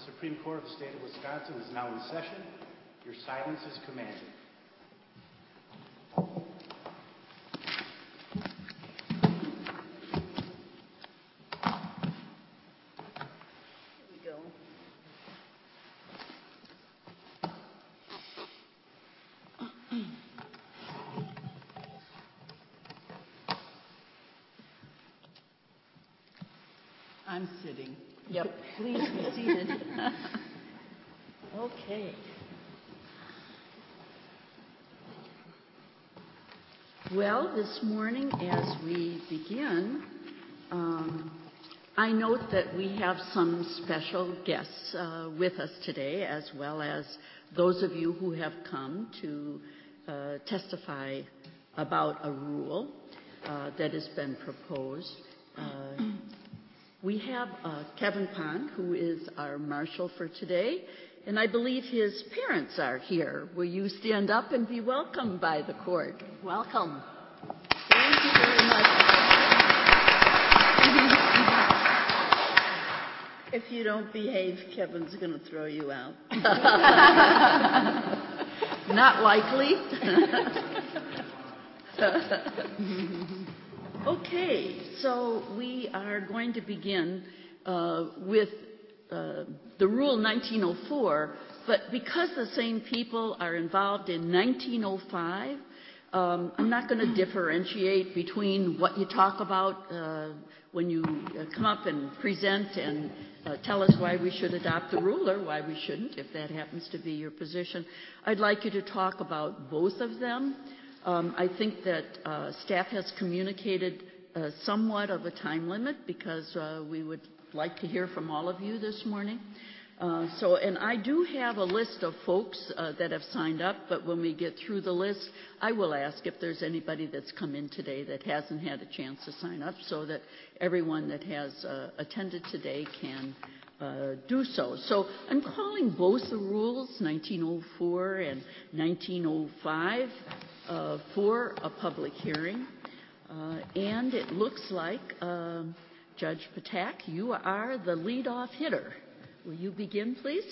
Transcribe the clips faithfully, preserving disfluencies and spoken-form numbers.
Supreme Court of the State of Wisconsin is now in session. Your silence is commanded. I'm sitting. Yep. Please be seated. Okay. Well, this morning as we begin, um, I note that we have some special guests uh, with us today, as well as those of you who have come to uh, testify about a rule uh, that has been proposed. Uh, We have uh, Kevin Pond, who is our marshal for today, and I believe his parents are here. Will you stand up and be welcomed by the court? Welcome. Thank you very much. If you don't behave, Kevin's going to throw you out. Not likely. Okay, so we are going to begin uh, with uh, the Rule nineteen oh four, but because the same people are involved in nineteen oh five, um, I'm not going to differentiate between what you talk about uh, when you uh, come up and present and uh, tell us why we should adopt the rule or why we shouldn't, if that happens to be your position. I'd like you to talk about both of them. Um, I think that uh, staff has communicated uh, somewhat of a time limit because uh, we would like to hear from all of you this morning. Uh, so, and I do have a list of folks uh, that have signed up, but when we get through the list, I will ask if there's anybody that's come in today that hasn't had a chance to sign up so that everyone that has uh, attended today can Uh, do so. So I'm calling both the rules, nineteen oh four and nineteen oh five, uh, for a public hearing. Uh, and it looks like, uh, Judge Patak, you are the lead-off hitter. Will you begin, please?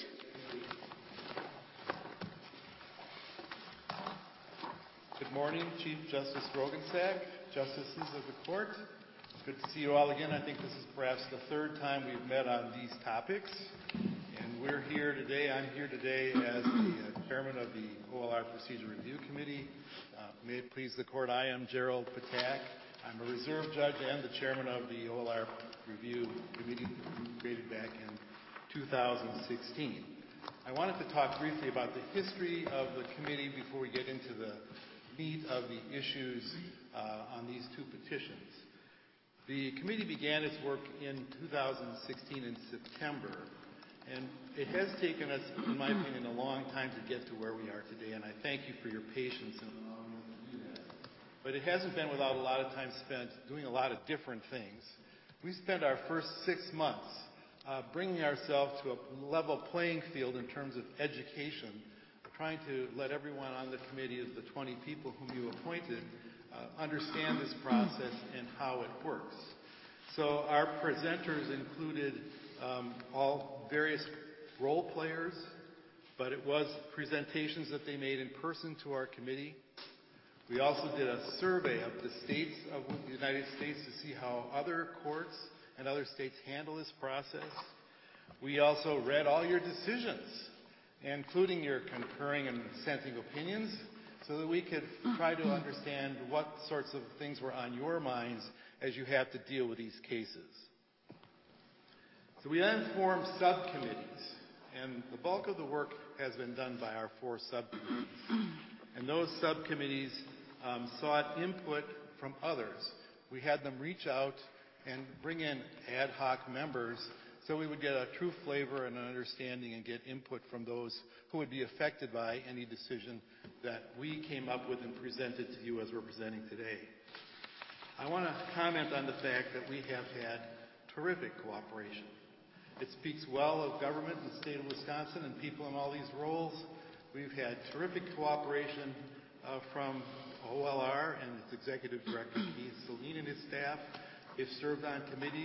Good morning, Chief Justice Roggensack, Justices of the Court. Good to see you all again. I think this is perhaps the third time we've met on these topics. And we're here today, I'm here today as the uh, chairman of the O L R Procedure Review Committee. Uh, may it please the Court, I am Gerald Patak. I'm a reserve judge and the chairman of the O L R Review Committee created back in two thousand sixteen. I wanted to talk briefly about the history of the committee before we get into the meat of the issues uh, on these two petitions. The committee began its work in two thousand sixteen in September, and it has taken us, in my opinion, a long time to get to where we are today, and I thank you for your patience in allowing us to do that. But it hasn't been without a lot of time spent doing a lot of different things. We spent our first six months uh, bringing ourselves to a level playing field in terms of education, trying to let everyone on the committee, as the twenty people whom you appointed, Uh, understand this process and how it works. So our presenters included um, all various role players, but it was presentations that they made in person to our committee. We also did a survey of the states of the United States to see how other courts and other states handle this process. We also read all your decisions, including your concurring and dissenting opinions, so that we could try to understand what sorts of things were on your minds as you have to deal with these cases. So we then formed subcommittees, and the bulk of the work has been done by our four subcommittees. And those subcommittees um, sought input from others. We had them reach out and bring in ad hoc members so we would get a true flavor and an understanding and get input from those who would be affected by any decision that we came up with and presented to you as we're presenting today. I want to comment on the fact that we have had terrific cooperation. It speaks well of government in the state of Wisconsin and people in all these roles. We've had terrific cooperation uh, from O L R and its executive director, Keith Saline, and his staff. They've served on committees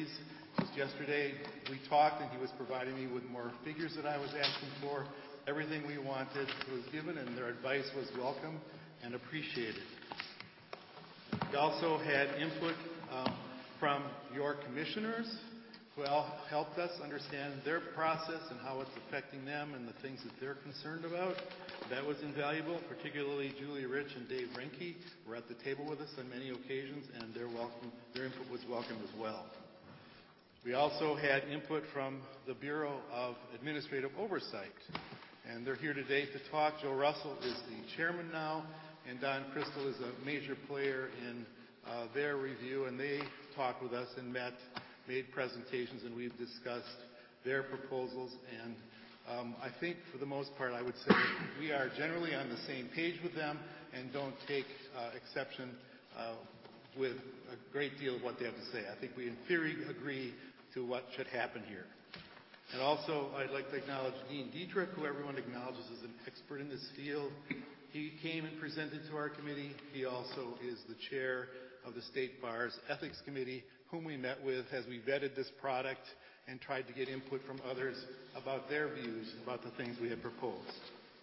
Just yesterday, we talked, and he was providing me with more figures that I was asking for. Everything we wanted was given, and their advice was welcome and appreciated. We also had input um, from your commissioners, who all helped us understand their process and how it's affecting them and the things that they're concerned about. That was invaluable, particularly Julie Rich and Dave Rinke were at the table with us on many occasions, and their, welcome, their input was welcome as well. We also had input from the Bureau of Administrative Oversight, and they're here today to talk. Joe Russell is the chairman now, and Don Crystal is a major player in uh, their review, and they talked with us and met, made presentations, and we've discussed their proposals. And um, I think for the most part, I would say we are generally on the same page with them and don't take uh, exception uh, with a great deal of what they have to say. I think we in theory agree to what should happen here. And also, I'd like to acknowledge Dean Dietrich, who everyone acknowledges as an expert in this field. He came and presented to our committee. He also is the chair of the State Bar's Ethics Committee, whom we met with as we vetted this product and tried to get input from others about their views about the things we had proposed.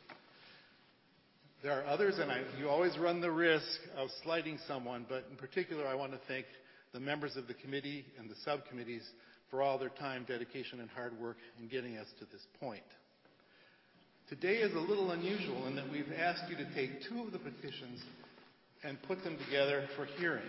There are others, and I, you always run the risk of slighting someone, but in particular I want to thank the members of the committee and the subcommittees for all their time, dedication, and hard work in getting us to this point. Today is a little unusual in that we've asked you to take two of the petitions and put them together for hearing.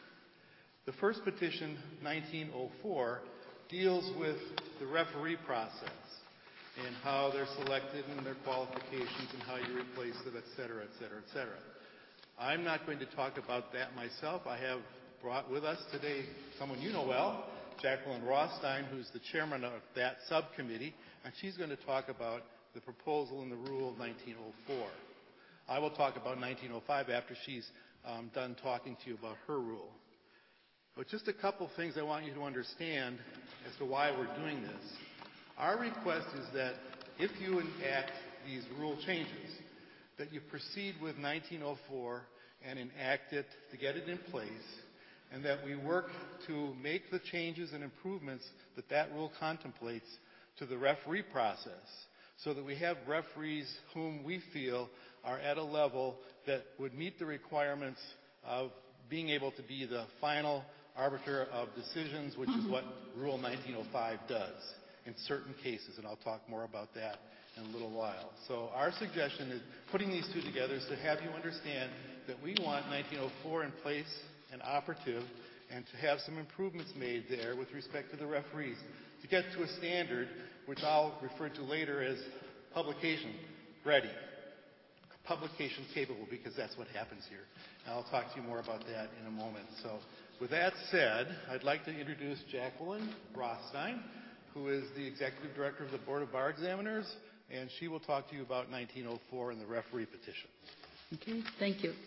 The first petition, nineteen oh four, deals with the referee process and how they're selected and their qualifications and how you replace them, et cetera, et cetera, et cetera. I'm not going to talk about that myself. I have brought with us today someone you know well, Jacqueline Rothstein, who's the chairman of that subcommittee, and she's going to talk about the proposal in the rule of nineteen oh four. I will talk about nineteen oh five after she's um, done talking to you about her rule. But just a couple things I want you to understand as to why we're doing this. Our request is that if you enact these rule changes, that you proceed with nineteen oh four and enact it to get it in place, and that we work to make the changes and improvements that that rule contemplates to the referee process, so that we have referees whom we feel are at a level that would meet the requirements of being able to be the final arbiter of decisions, which is what Rule nineteen oh five does in certain cases, and I'll talk more about that in a little while. So our suggestion is putting these two together is to have you understand that we want nineteen oh four in place and operative, and to have some improvements made there with respect to the referees to get to a standard which I'll refer to later as publication ready, publication capable, because that's what happens here. And I'll talk to you more about that in a moment. So with that said, I'd like to introduce Jacqueline Rothstein, who is the Executive Director of the Board of Bar Examiners, and she will talk to you about nineteen oh four and the referee petition. Okay, thank you.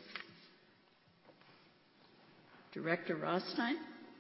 Director Rothstein.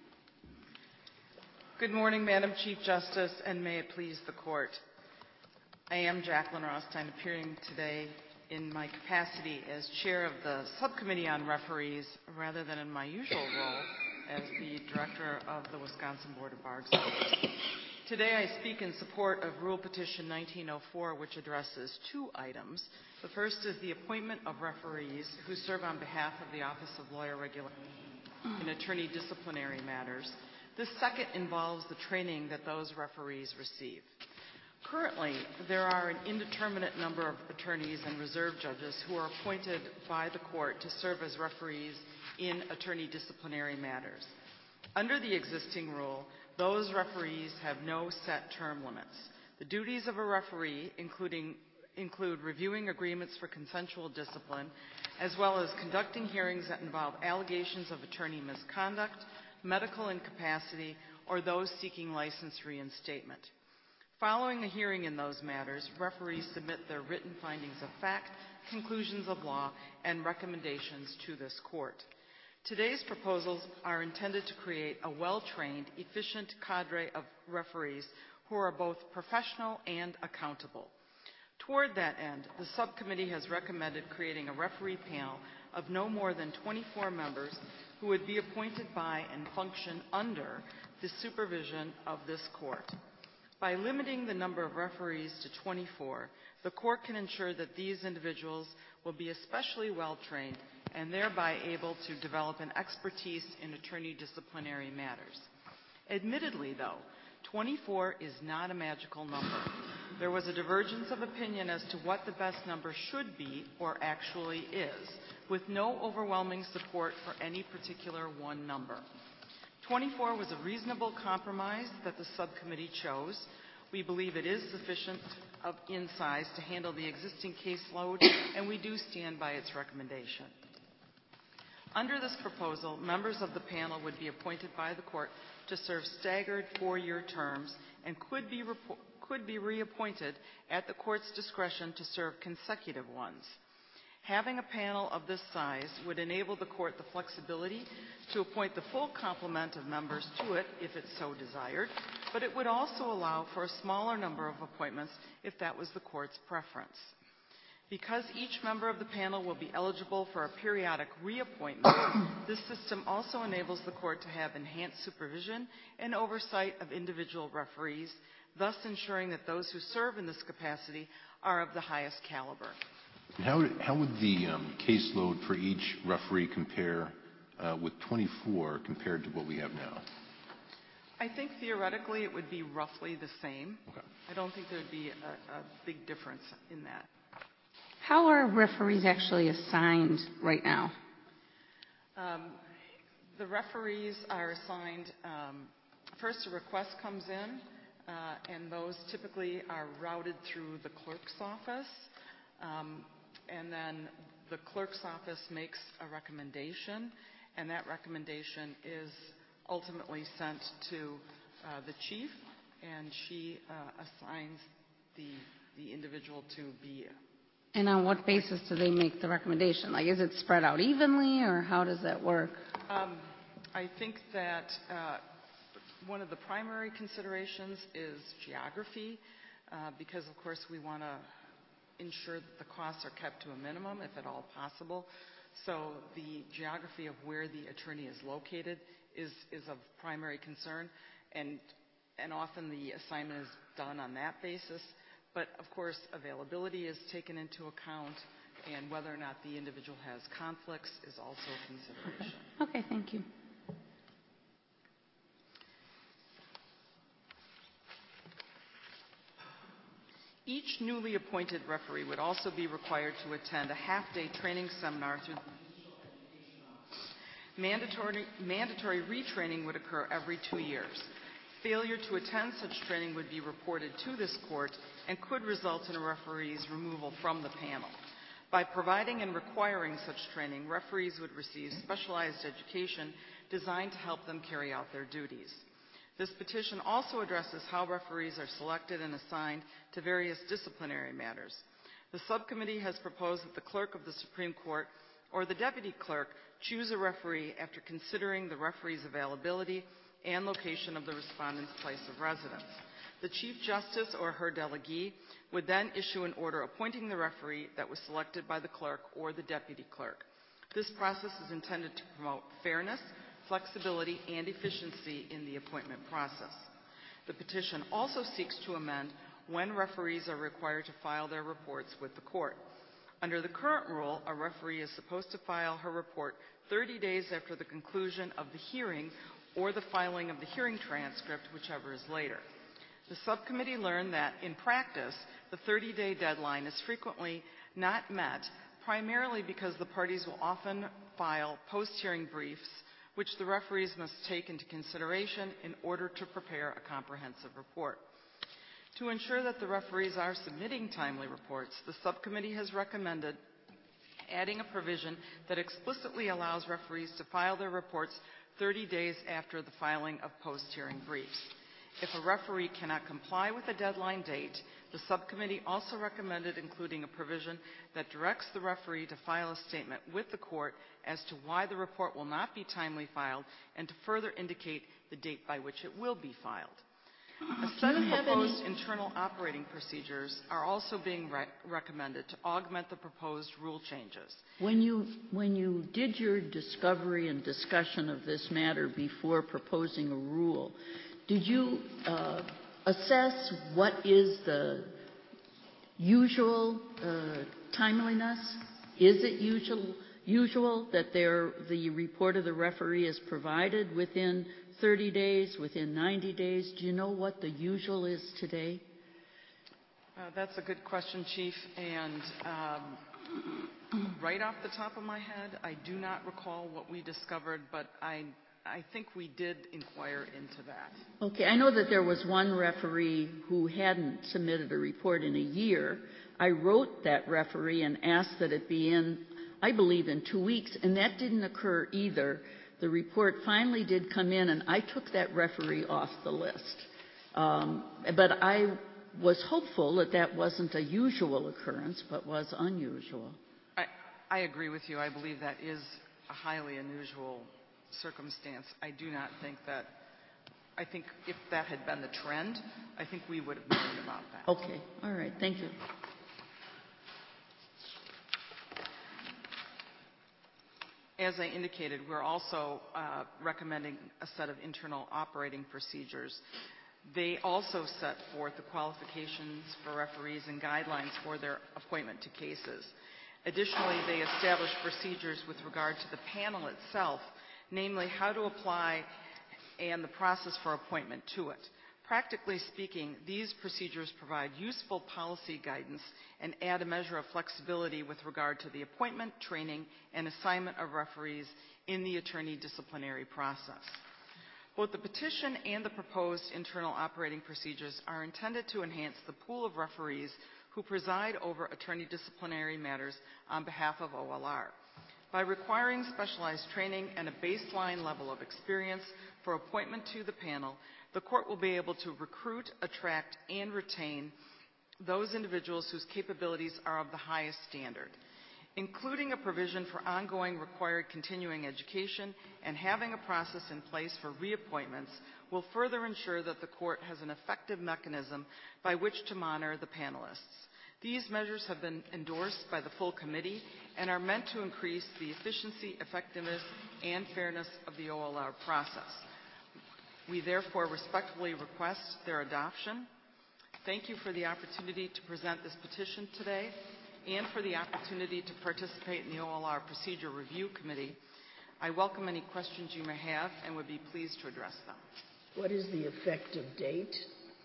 Good morning, Madam Chief Justice, and may it please the Court. I am Jacqueline Rothstein, appearing today in my capacity as Chair of the Subcommittee on Referees, rather than in my usual role as the Director of the Wisconsin Board of Bar Examiners. Today I speak in support of Rule Petition nineteen oh four, which addresses two items. The first is the appointment of referees who serve on behalf of the Office of Lawyer Regulation in attorney disciplinary matters. The second involves the training that those referees receive. Currently, there are an indeterminate number of attorneys and reserve judges who are appointed by the court to serve as referees in attorney disciplinary matters. Under the existing rule, those referees have no set term limits. The duties of a referee, including include reviewing agreements for consensual discipline, as well as conducting hearings that involve allegations of attorney misconduct, medical incapacity, or those seeking license reinstatement. Following a hearing in those matters, referees submit their written findings of fact, conclusions of law, and recommendations to this court. Today's proposals are intended to create a well-trained, efficient cadre of referees who are both professional and accountable. Toward that end, the subcommittee has recommended creating a referee panel of no more than twenty-four members who would be appointed by and function under the supervision of this court. By limiting the number of referees to twenty-four, the court can ensure that these individuals will be especially well trained and thereby able to develop an expertise in attorney disciplinary matters. Admittedly, though, twenty-four is not a magical number. There was a divergence of opinion as to what the best number should be or actually is, with no overwhelming support for any particular one number. twenty-four was a reasonable compromise that the subcommittee chose. We believe it is sufficient of in size to handle the existing caseload, and we do stand by its recommendation. Under this proposal, members of the panel would be appointed by the court to serve staggered four-year terms and could be, could be reappointed at the court's discretion to serve consecutive ones. Having a panel of this size would enable the court the flexibility to appoint the full complement of members to it if it so desired, but it would also allow for a smaller number of appointments if that was the court's preference. Because each member of the panel will be eligible for a periodic reappointment, this system also enables the court to have enhanced supervision and oversight of individual referees, thus ensuring that those who serve in this capacity are of the highest caliber. How, how would the um, caseload for each referee compare uh, with twenty-four compared to what we have now? I think theoretically it would be roughly the same. Okay. I don't think there would be a, a big difference in that. How are referees actually assigned right now? Um, the referees are assigned, um, first a request comes in, uh, and those typically are routed through the clerk's office. Um, and then the clerk's office makes a recommendation, and that recommendation is ultimately sent to uh, the chief, and she uh, assigns the, the individual to be. And on what basis do they make the recommendation? Like, is it spread out evenly, or how does that work? Um, I think that uh, one of the primary considerations is geography, uh, because, of course, we want to ensure that the costs are kept to a minimum, if at all possible. So the geography of where the attorney is located is, is of primary concern, and, and often the assignment is done on that basis. But, of course, availability is taken into account, and whether or not the individual has conflicts is also a consideration. Okay, okay, thank you. Each newly appointed referee would also be required to attend a half-day training seminar through the mandatory, mandatory retraining would occur every two years. Failure to attend such training would be reported to this court and could result in a referee's removal from the panel. By providing and requiring such training, referees would receive specialized education designed to help them carry out their duties. This petition also addresses how referees are selected and assigned to various disciplinary matters. The subcommittee has proposed that the clerk of the Supreme Court or the deputy clerk choose a referee after considering the referee's availability and location of the respondent's place of residence. The Chief Justice or her delegee would then issue an order appointing the referee that was selected by the clerk or the deputy clerk. This process is intended to promote fairness, flexibility, and efficiency in the appointment process. The petition also seeks to amend when referees are required to file their reports with the court. Under the current rule, a referee is supposed to file her report thirty days after the conclusion of the hearing or the filing of the hearing transcript, whichever is later. The subcommittee learned that, in practice, the thirty-day deadline is frequently not met, primarily because the parties will often file post-hearing briefs, which the referees must take into consideration in order to prepare a comprehensive report. To ensure that the referees are submitting timely reports, the subcommittee has recommended adding a provision that explicitly allows referees to file their reports thirty days after the filing of post-hearing briefs. If a referee cannot comply with a deadline date, the subcommittee also recommended including a provision that directs the referee to file a statement with the court as to why the report will not be timely filed and to further indicate the date by which it will be filed. A set of proposed internal operating procedures are also being re- recommended to augment the proposed rule changes. When you, when you did your discovery and discussion of this matter before proposing a rule, did you uh, assess what is the usual uh, timeliness? Is it usual, usual that there, the report of the referee is provided within thirty days, within ninety days? Do you know what the usual is today? Uh, that's a good question, Chief. And um, right off the top of my head, I do not recall what we discovered, but I, I think we did inquire into that. Okay, I know that there was one referee who hadn't submitted a report in a year. I wrote that referee and asked that it be in, I believe, in two weeks, and that didn't occur either. The report finally did come in, and I took that referee off the list. Um, but I was hopeful that that wasn't a usual occurrence, but was unusual. I, I agree with you. I believe that is a highly unusual circumstance. I do not think that, I think if that had been the trend, I think we would have known about that. Okay, all right, thank you. As I indicated, we're also uh, recommending a set of internal operating procedures. They also set forth the qualifications for referees and guidelines for their appointment to cases. Additionally, they establish procedures with regard to the panel itself, namely how to apply and the process for appointment to it. Practically speaking, these procedures provide useful policy guidance and add a measure of flexibility with regard to the appointment, training, and assignment of referees in the attorney disciplinary process. Both the petition and the proposed internal operating procedures are intended to enhance the pool of referees who preside over attorney disciplinary matters on behalf of O L R. By requiring specialized training and a baseline level of experience for appointment to the panel, the court will be able to recruit, attract, and retain those individuals whose capabilities are of the highest standard. Including a provision for ongoing required continuing education and having a process in place for reappointments will further ensure that the court has an effective mechanism by which to monitor the panelists. These measures have been endorsed by the full committee and are meant to increase the efficiency, effectiveness, and fairness of the O L R process. We therefore respectfully request their adoption. Thank you for the opportunity to present this petition today and for the opportunity to participate in the O L R Procedure Review Committee. I welcome any questions you may have and would be pleased to address them. What is the effective date?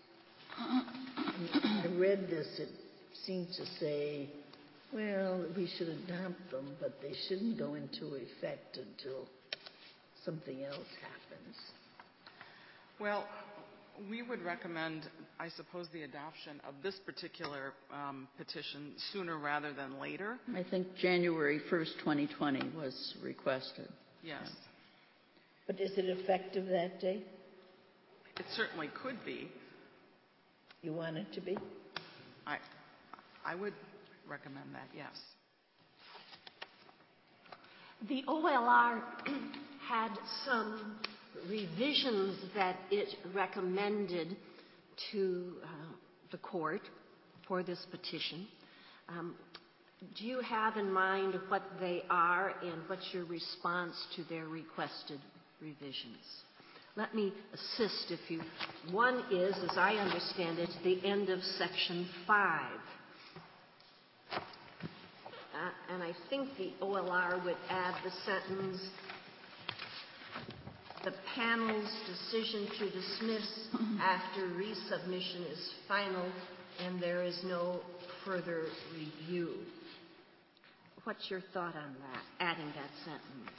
I read this. It seemed to say, well, we should adopt them, but they shouldn't go into effect until something else happens. Well, we would recommend, I suppose, the adoption of this particular um, petition sooner rather than later. I think January first, twenty twenty was requested. Yes. Yeah. But is it effective that day? It certainly could be. You want it to be? I, I would recommend that, yes. The O L R had some revisions that it recommended to uh, the court for this petition. Um, do you have in mind what they are and what's your response to their requested revisions? Let me assist if you... One is, as I understand it, the end of Section five. Uh, and I think the O L R would add the sentence, the panel's decision to dismiss after resubmission is final and there is no further review. What's your thought on that, adding that sentence?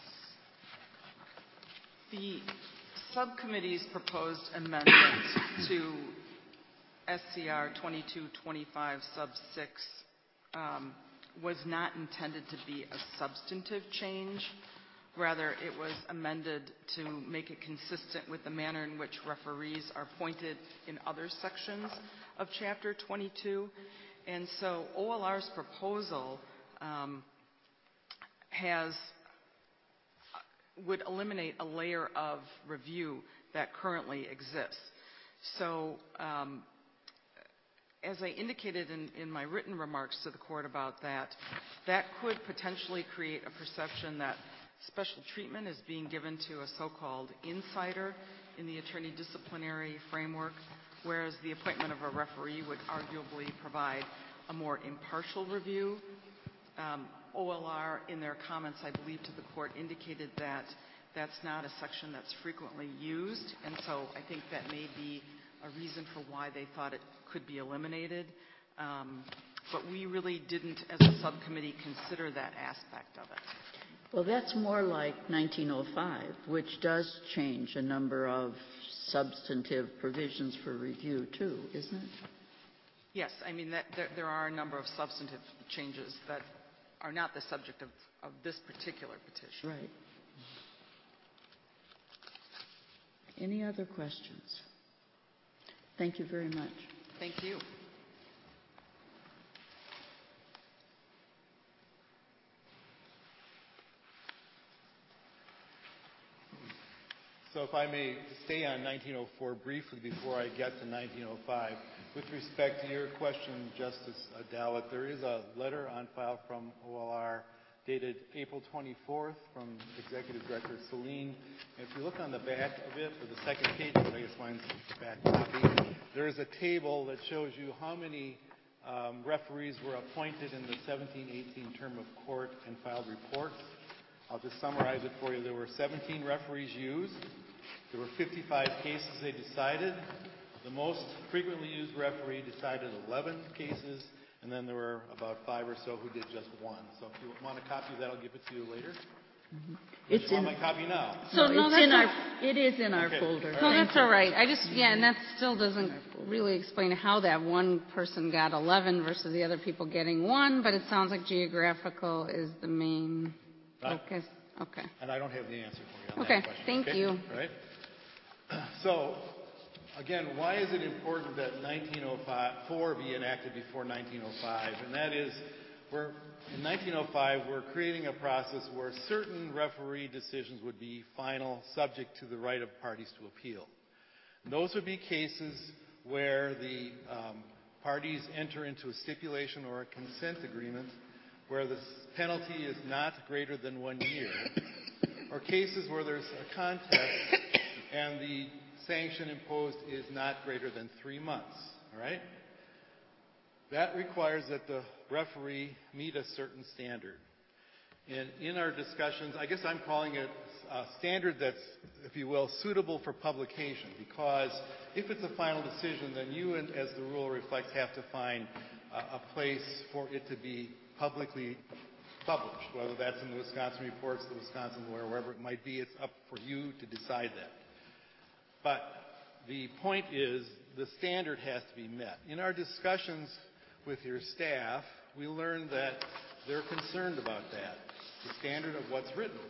The subcommittee's proposed amendment to S C R twenty-two twenty-five sub six um, was not intended to be a substantive change. Rather, it was amended to make it consistent with the manner in which referees are appointed in other sections of Chapter twenty-two. And so O L R's proposal um, has would eliminate a layer of review that currently exists. So um, as I indicated in, in my written remarks to the court about that, that could potentially create a perception that special treatment is being given to a so-called insider in the attorney disciplinary framework, whereas the appointment of a referee would arguably provide a more impartial review. Um, O L R, in their comments, I believe, to the court, indicated that that's not a section that's frequently used, and so I think that may be a reason for why they thought it could be eliminated. Um, but we really didn't, as a subcommittee, consider that aspect of it. Well, that's more like nineteen oh five, which does change a number of substantive provisions for review, too, isn't it? Yes, I mean, that, there, there are a number of substantive changes that are not the subject of, of this particular petition. Right. Any other questions? Thank you very much. Thank you. So if I may stay on nineteen oh four briefly before I get to nineteen oh five. With respect to your question, Justice Dallett, there is a letter on file from O L R dated April twenty-fourth from Executive Director Celine. If you look on the back of it, or the second page, but I guess mine's the back copy, there is a table that shows you how many um, referees were appointed in the seventeen eighteen term of court and filed reports. I'll just summarize it for you. There were seventeen referees used. There were fifty-five cases they decided. The most frequently used referee decided eleven cases, and then there were about five or so who did just one. So if you want a copy of that, I'll give it to you later. Mm-hmm. It's you in want my copy now. So no, it's that's in a- our. It is in our Okay. folder. All No, right. that's all right. I just, yeah, and that still doesn't really explain how that one person got eleven versus the other people getting one, but it sounds like geographical is the main Right. focus. Okay. And I don't have the answer for you on Okay, that question. thank you. All right. So, again, why is it important that nineteen oh four be enacted before nineteen oh five? And that is, we're, in nineteen oh five, we're creating a process where certain referee decisions would be final, subject to the right of parties to appeal. And those would be cases where the um, parties enter into a stipulation or a consent agreement where the penalty is not greater than one year, or cases where there's a contest and the sanction imposed is not greater than three months. All right? That requires that the referee meet a certain standard. And in our discussions, I guess I'm calling it a standard that's, if you will, suitable for publication, because if it's a final decision, then you, as the rule reflects, have to find a, a place for it to be publicly published, whether that's in the Wisconsin Reports, the Wisconsin Lawyer, wherever it might be. It's up for you to decide that. But the point is, the standard has to be met. In our discussions with your staff, we learned that they're concerned about that, the standard of what's written.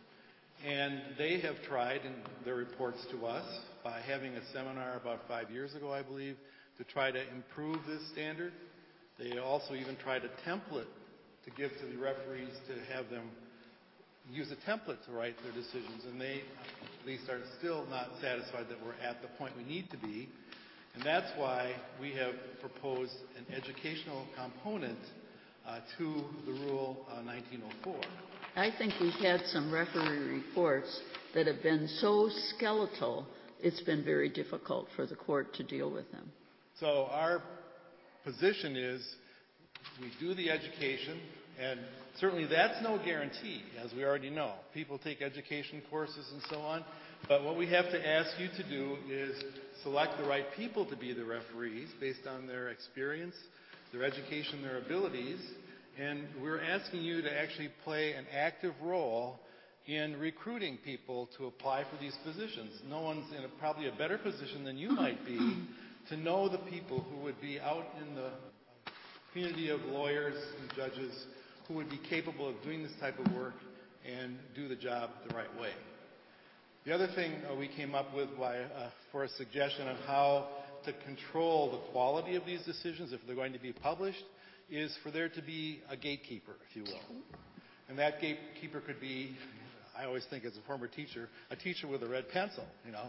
And they have tried in their reports to us, by having a seminar about five years ago, I believe, to try to improve this standard. They also even tried a template to give to the referees to have them use a template to write their decisions, and they at least are still not satisfied that we're at the point we need to be. And that's why we have proposed an educational component uh, to the Rule uh, nineteen oh four. I think we've had some referee reports that have been so skeletal, it's been very difficult for the court to deal with them. So our position is we do the education, and certainly that's no guarantee, as we already know. People take education courses and so on, but what we have to ask you to do is select the right people to be the referees based on their experience, their education, their abilities, and we're asking you to actually play an active role in recruiting people to apply for these positions. No one's in a, probably a better position than you might be to know the people who would be out in the community of lawyers and judges who would be capable of doing this type of work and do the job the right way. The other thing uh, we came up with by, uh, for a suggestion of how to control the quality of these decisions if they're going to be published is for there to be a gatekeeper, if you will. And that gatekeeper could be, I always think as a former teacher, a teacher with a red pencil, you know.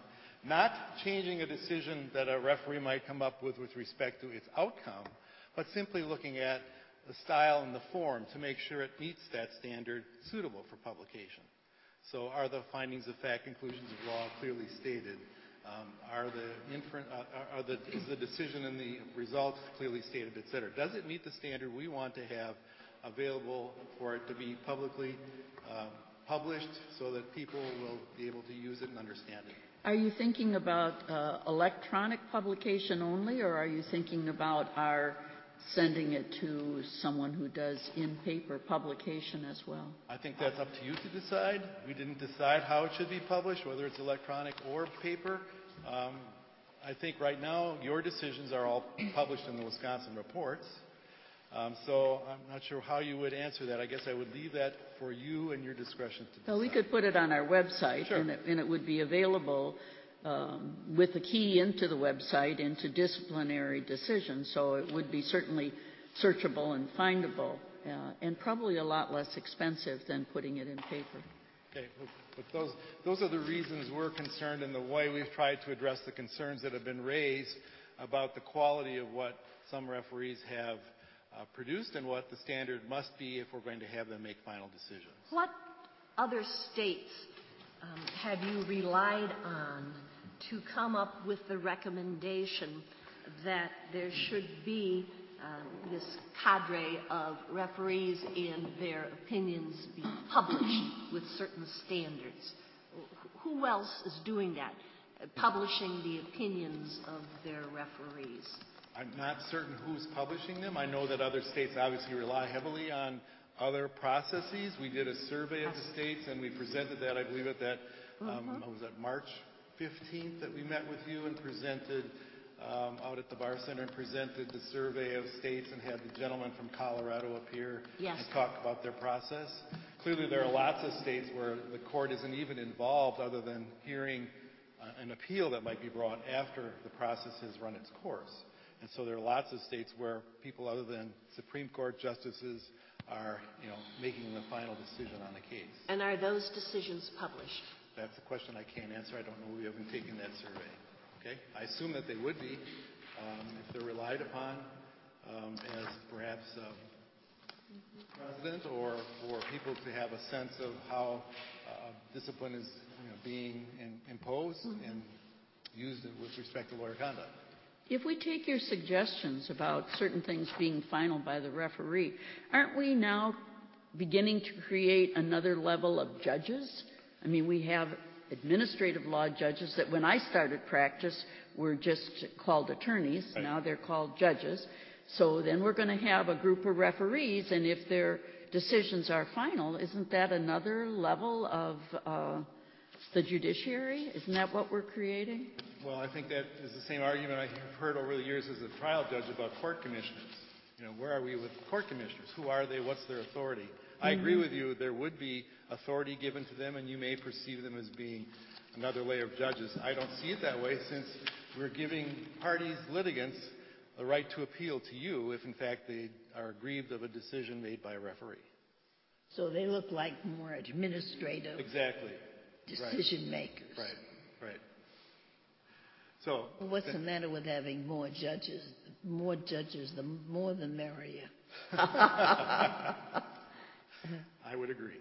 not changing a decision that a referee might come up with with respect to its outcome, but simply looking at the style and the form to make sure it meets that standard suitable for publication. So are the findings of fact, conclusions of law clearly stated? Um, are the infer- uh, are the, is the decision and the results clearly stated, et cetera? Does it meet the standard we want to have available for it to be publicly uh, published so that people will be able to use it and understand it? Are you thinking about uh, electronic publication only, or are you thinking about our sending it to someone who does in-paper publication as well? I think that's up to you to decide. We didn't decide how it should be published, whether it's electronic or paper. Um, I think right now your decisions are all published in the Wisconsin reports. Um, so I'm not sure how you would answer that. I guess I would leave that for you and your discretion to decide. Well, we could put it on our website, Sure. and, it, and it would be available um, with a key into the website into disciplinary decisions. So it would be certainly searchable and findable, uh, and probably a lot less expensive than putting it in paper. Okay, but those, those are the reasons we're concerned in the way we've tried to address the concerns that have been raised about the quality of what some referees have uh, produced and what the standard must be if we're going to have them make final decisions. What other states um, have you relied on to come up with the recommendation that there should be um, this cadre of referees and their opinions be published with certain standards? Who else is doing that, uh, publishing the opinions of their referees? I'm not certain who's publishing them. I know that other states obviously rely heavily on other processes. We did a survey of the states, and we presented that, I believe, at that, um, mm-hmm. what was that, March fifteenth that we met with you and presented um, out at the Bar Center and presented the survey of states and had the gentleman from Colorado up here yes. and talk about their process. Clearly, there are lots of states where the court isn't even involved other than hearing uh, an appeal that might be brought after the process has run its course. And so there are lots of states where people other than Supreme Court justices are, you know, making the final decision on a case. And are those decisions published? That's a question I can't answer. I don't know. We haven't taken that survey. Okay? I assume that they would be um, if they're relied upon um, as perhaps um, precedent or for people to have a sense of how uh, discipline is, you know, being in, imposed mm-hmm. and used with respect to lawyer conduct. If we take your suggestions about certain things being final by the referee, aren't we now beginning to create another level of judges? I mean, we have administrative law judges that when I started practice were just called attorneys. Right. Now they're called judges. So then we're going to have a group of referees, and if their decisions are final, isn't that another level of uh, the judiciary? Isn't that what we're creating? Well, I think that is the same argument I have heard over the years as a trial judge about court commissioners. You know, where are we with court commissioners? Who are they? What's their authority? I agree with you. There would be authority given to them, and you may perceive them as being another layer of judges. I don't see it that way, since we're giving parties, litigants, the right to appeal to you if, in fact, they are aggrieved of a decision made by a referee. So they look like more administrative exactly. decision right. makers. Right, right. So, what's the matter with having more judges? More judges, the more the merrier. I would agree.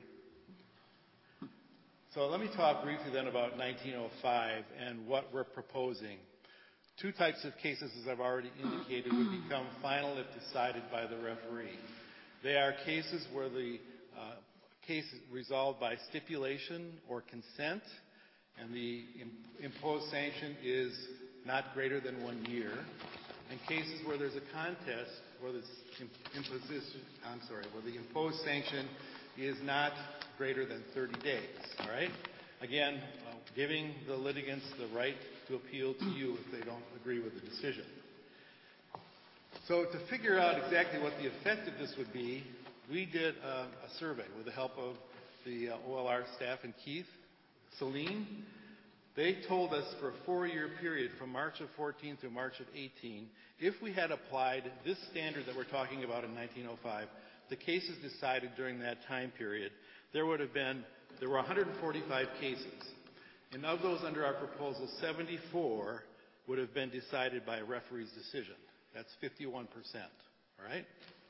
So let me talk briefly then about nineteen oh five and what we're proposing. Two types of cases, as I've already indicated, would become final if decided by the referee. They are cases where the uh, case is resolved by stipulation or consent, and the imposed sanction is not greater than one year. In cases where there's a contest, where the imposition, I'm sorry, where the imposed sanction is not greater than thirty days. All right. Again, uh, giving the litigants the right to appeal to you if they don't agree with the decision. So to figure out exactly what the effect of this would be, we did uh, a survey with the help of the uh, O L R staff and Keith, Celine. They told us for a four-year period from March of fourteen through March of eighteen, if we had applied this standard that we're talking about in nineteen oh five, the cases decided during that time period, there would have been, there were one hundred forty-five cases. And of those under our proposal, seventy-four would have been decided by a referee's decision. That's fifty-one percent, all right?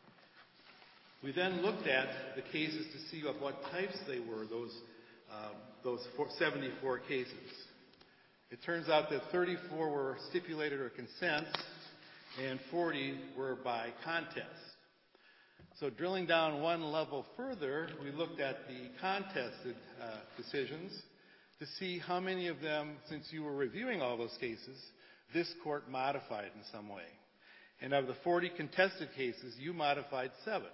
We then looked at the cases to see of what types they were, those, um, those four, seventy-four cases. It turns out that thirty-four were stipulated or consent, and forty were by contest. So drilling down one level further, we looked at the contested uh, decisions to see how many of them, since you were reviewing all those cases, this court modified in some way. And of the forty contested cases, you modified seven.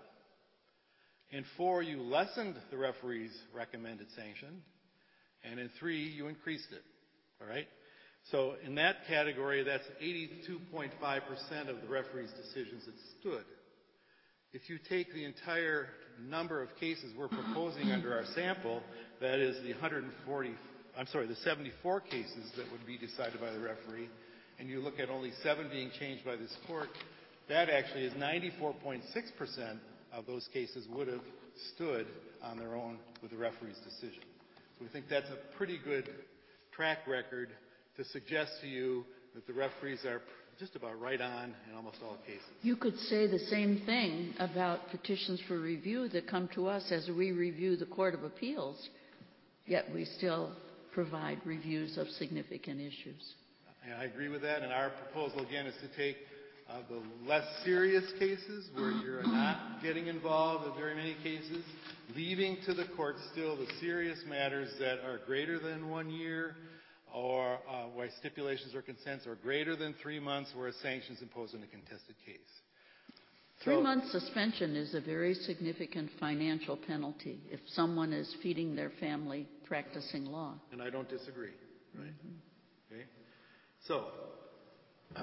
In four, you lessened the referee's recommended sanction, and in three, you increased it. All right? So in that category, that's eighty-two point five percent of the referee's decisions that stood. If you take the entire number of cases we're proposing under our sample, that is the one hundred forty, I'm sorry, the seventy-four cases that would be decided by the referee, and you look at only seven being changed by this court, that actually is ninety-four point six percent of those cases would have stood on their own with the referee's decision. So we think that's a pretty good track record to suggest to you that the referees are just about right on in almost all cases. You could say the same thing about petitions for review that come to us as we review the Court of Appeals, yet we still provide reviews of significant issues. And I agree with that, and our proposal, again, is to take uh, the less serious cases where you're not getting involved in very many cases, leaving to the court still the serious matters that are greater than one year, or uh, where stipulations or consents are greater than three months where a sanction is imposed in a contested case. Three-month suspension is a very significant financial penalty if someone is feeding their family practicing law. And I don't disagree, right? Mm-hmm. Okay. So, uh,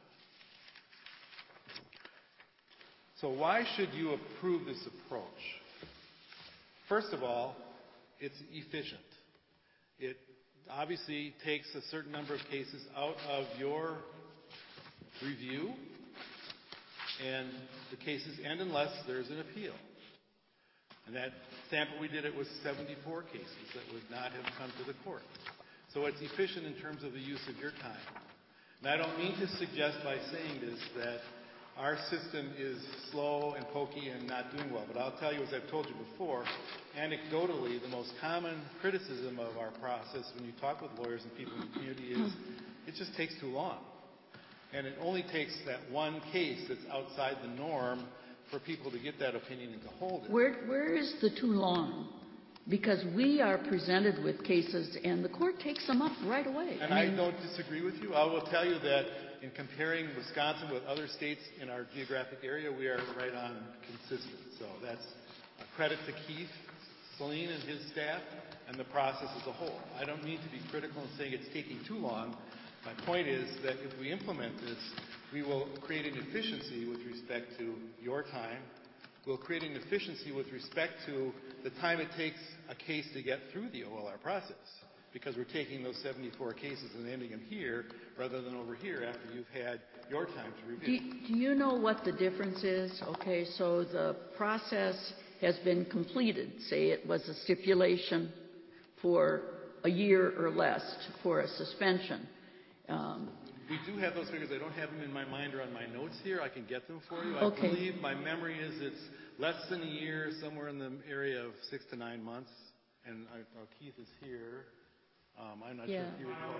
so why should you approve this approach? First of all, it's efficient. It obviously takes a certain number of cases out of your review, and the cases end unless there's an appeal. And that sample we did, it was seventy-four cases that would not have come to the court. So it's efficient in terms of the use of your time. And I don't mean to suggest by saying this that our system is slow and pokey and not doing well. But I'll tell you, as I've told you before, anecdotally, the most common criticism of our process when you talk with lawyers and people in the community is it just takes too long. And it only takes that one case that's outside the norm for people to get that opinion and to hold it. Where, where is the too long? Because we are presented with cases and the court takes them up right away. And I, mean, I don't disagree with you. I will tell you that in comparing Wisconsin with other states in our geographic area, we are right on consistent. So that's a credit to Keith, Celine, and his staff, and the process as a whole. I don't mean to be critical and saying it's taking too long. My point is that if we implement this, we will create an efficiency with respect to your time. We'll create an efficiency with respect to the time it takes a case to get through the O L R process, because we're taking those seventy-four cases and ending them here rather than over here after you've had your time to review. Do, do you know what the difference is? Okay, so the process has been completed. Say it was a stipulation for a year or less for a suspension. Um, we do have those figures. I don't have them in my mind or on my notes here. I can get them for you. Okay. I believe my memory is it's less than a year, somewhere in the area of six to nine months. And I, oh, Keith is here. Um, I'm not yeah. sure if you recall.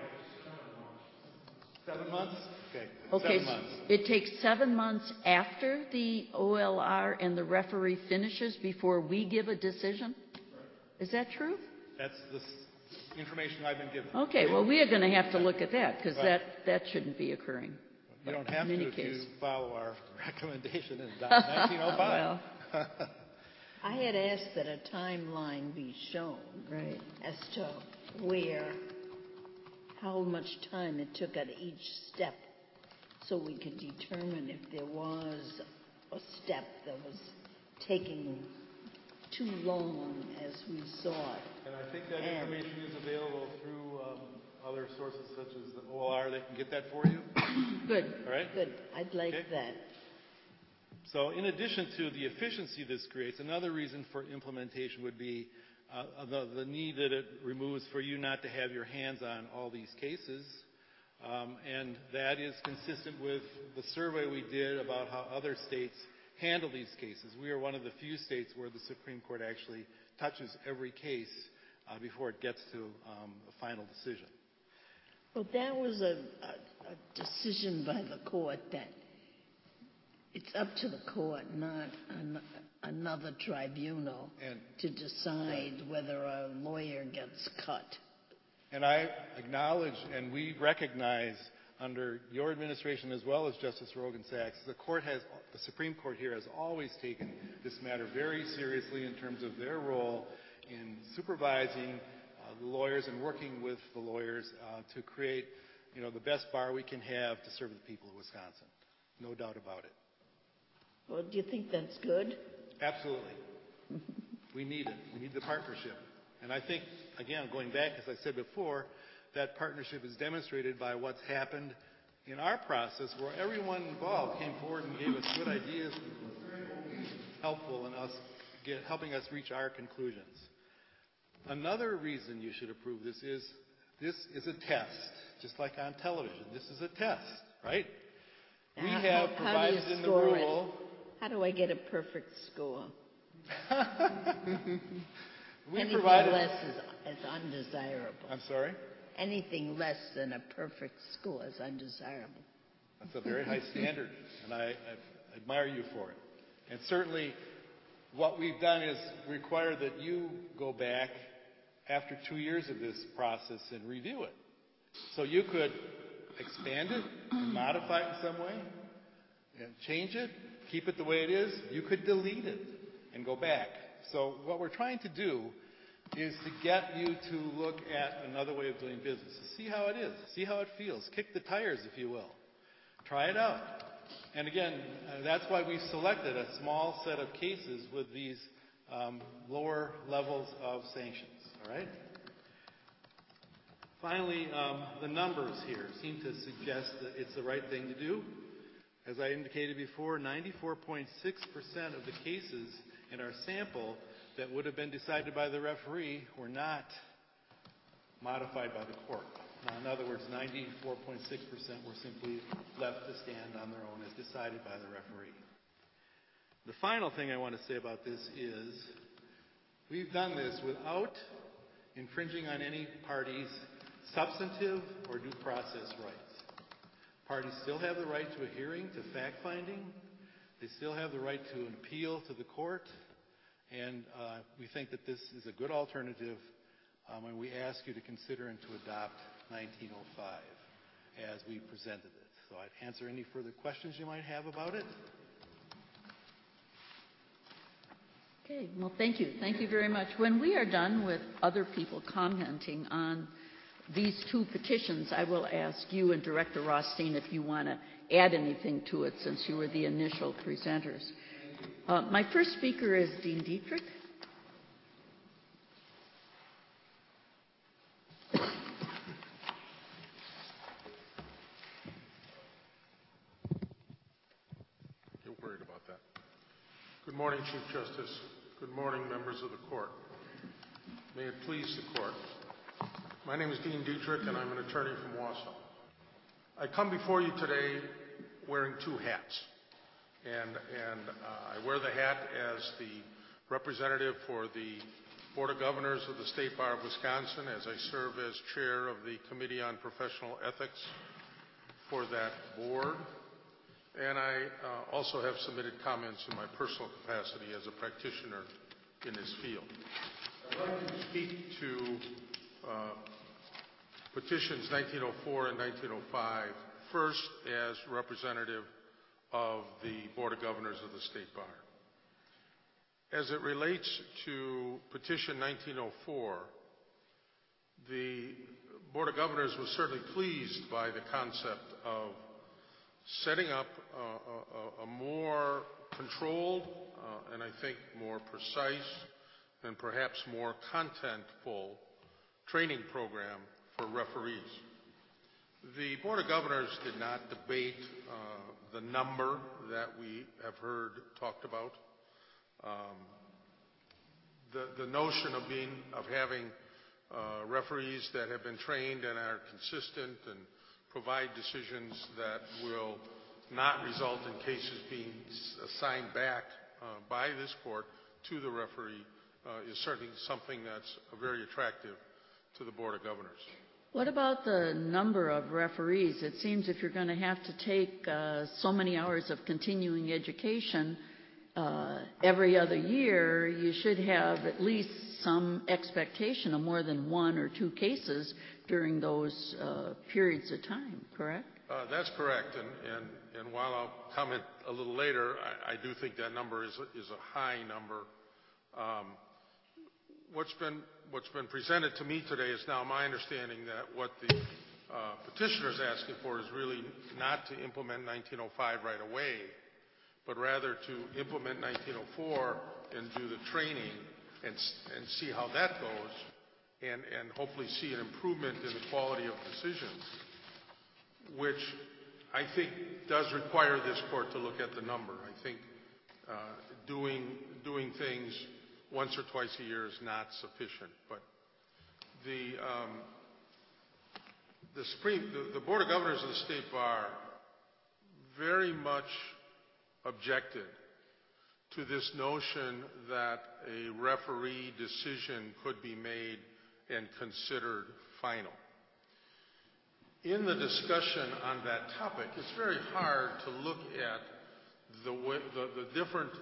Seven months? Okay. Okay, Seven months. It takes seven months after the O L R and the referee finishes before we give a decision? Right. Is that true? That's the information I've been given. Okay, well, we are going to have to look at that because Right. that, that shouldn't be occurring. You don't have in to any if case. you follow our recommendation in nineteen oh five. Well, I had asked that a timeline be shown right. as to where, how much time it took at each step, so we could determine if there was a step that was taking too long as we saw it. And I think that And- information is available through um, other sources such as the O L R. They can get that for you. Good. All right? Good, I'd like Okay. that. So in addition to the efficiency this creates, another reason for implementation would be uh, the, the need that it removes for you not to have your hands on all these cases. Um, and that is consistent with the survey we did about how other states handle these cases. We are one of the few states where the Supreme Court actually touches every case uh, before it gets to um, a final decision. Well, that was a, a, a decision by the court that it's up to the court, not an, another tribunal, And, to decide right. whether a lawyer gets cut. And I acknowledge and we recognize under your administration as well as Justice Roggensack's, the court has, the Supreme Court here has always taken this matter very seriously in terms of their role in supervising uh, the lawyers and working with the lawyers uh, to create, you know, the best bar we can have to serve the people of Wisconsin. No doubt about it. Well, do you think that's good? Absolutely. We need it. We need the partnership. And I think, again, going back, as I said before, that partnership is demonstrated by what's happened in our process, where everyone involved came forward and gave us good ideas and was very helpful in us get, helping us reach our conclusions. Another reason you should approve this is this is a test, just like on television. This is a test, right? We how, have how provided do you in the score rule. It? How do I get a perfect score? we Anything provided, less is, is undesirable. I'm sorry? Anything less than a perfect score is undesirable. That's a very high standard, and I, I admire you for it. And certainly, what we've done is require that you go back after two years of this process and review it. So you could expand it, and modify it in some way, and change it, keep it the way it is. You could delete it and go back. So what we're trying to do is to get you to look at another way of doing business, to see how it is, see how it feels, kick the tires, if you will. Try it out. And again, uh, that's why we selected a small set of cases with these um, lower levels of sanctions. All right? Finally, um, the numbers here seem to suggest that it's the right thing to do. As I indicated before, ninety-four point six percent of the cases in our sample that would have been decided by the referee were not modified by the court. Now, in other words, ninety-four point six percent were simply left to stand on their own as decided by the referee. The final thing I want to say about this is we've done this without infringing on any party's substantive or due process rights. Parties still have the right to a hearing, to fact-finding. They still have the right to an appeal to the court. And uh, we think that this is a good alternative, um, and we ask you to consider and to adopt nineteen oh five as we presented it. So I'd answer any further questions you might have about it. Okay, well, thank you. Thank you very much. When we are done with other people commenting on these two petitions, I will ask you and Director Rothstein if you want to add anything to it, since you were the initial presenters. Uh, my first speaker is Dean Dietrich. You're worried about that. Good morning, Chief Justice. Good morning, members of the court. May it please the court. My name is Dean Dietrich, and I'm an attorney from Wausau. I come before you today wearing two hats. And, and uh, I wear the hat as the representative for the Board of Governors of the State Bar of Wisconsin, as I serve as chair of the Committee on Professional Ethics for that board. And I uh, also have submitted comments in my personal capacity as a practitioner in this field. I'd like to speak to uh, petitions nineteen oh four and nineteen oh five, first as representative of the Board of Governors of the State Bar. As it relates to petition nineteen oh four, the Board of Governors was certainly pleased by the concept of setting up a, a, a more controlled uh, and I think more precise and perhaps more contentful training program for referees. The Board of Governors did not debate uh, the number that we have heard talked about. Um, the, the notion of being, of having uh, referees that have been trained and are consistent and provide decisions that will not result in cases being assigned back uh, by this court to the referee uh, is certainly something that's very attractive to the Board of Governors. What about the number of referees? It seems if you're going to have to take uh, so many hours of continuing education uh, every other year, you should have at least some expectation of more than one or two cases during those uh, periods of time, correct? Uh, that's correct, and, and, and while I'll comment a little later, I, I do think that number is a, is a high number. Um, what's been what's been presented to me today is now my understanding that what the uh, petitioner is asking for is really not to implement nineteen oh five right away, but rather to implement nineteen oh four and do the training and and see how that goes, and and hopefully see an improvement in the quality of decisions, which I think does require this court to look at the number. I think uh, doing doing things once or twice a year is not sufficient. But the um, the Supreme, the, the Board of Governors of the State Bar very much objected to this notion that a referee decision could be made and considered final. In the discussion on that topic, it's very hard to look at the, way, the, the different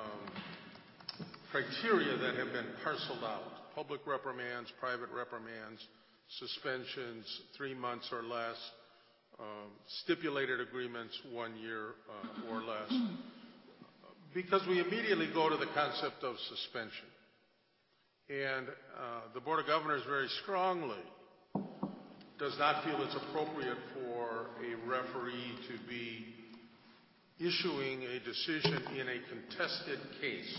um, criteria that have been parceled out. Public reprimands, private reprimands, suspensions, three months or less, um, stipulated agreements, one year uh, or less. Because we immediately go to the concept of suspension. And uh, the Board of Governors very strongly does not feel it's appropriate for a referee to be issuing a decision in a contested case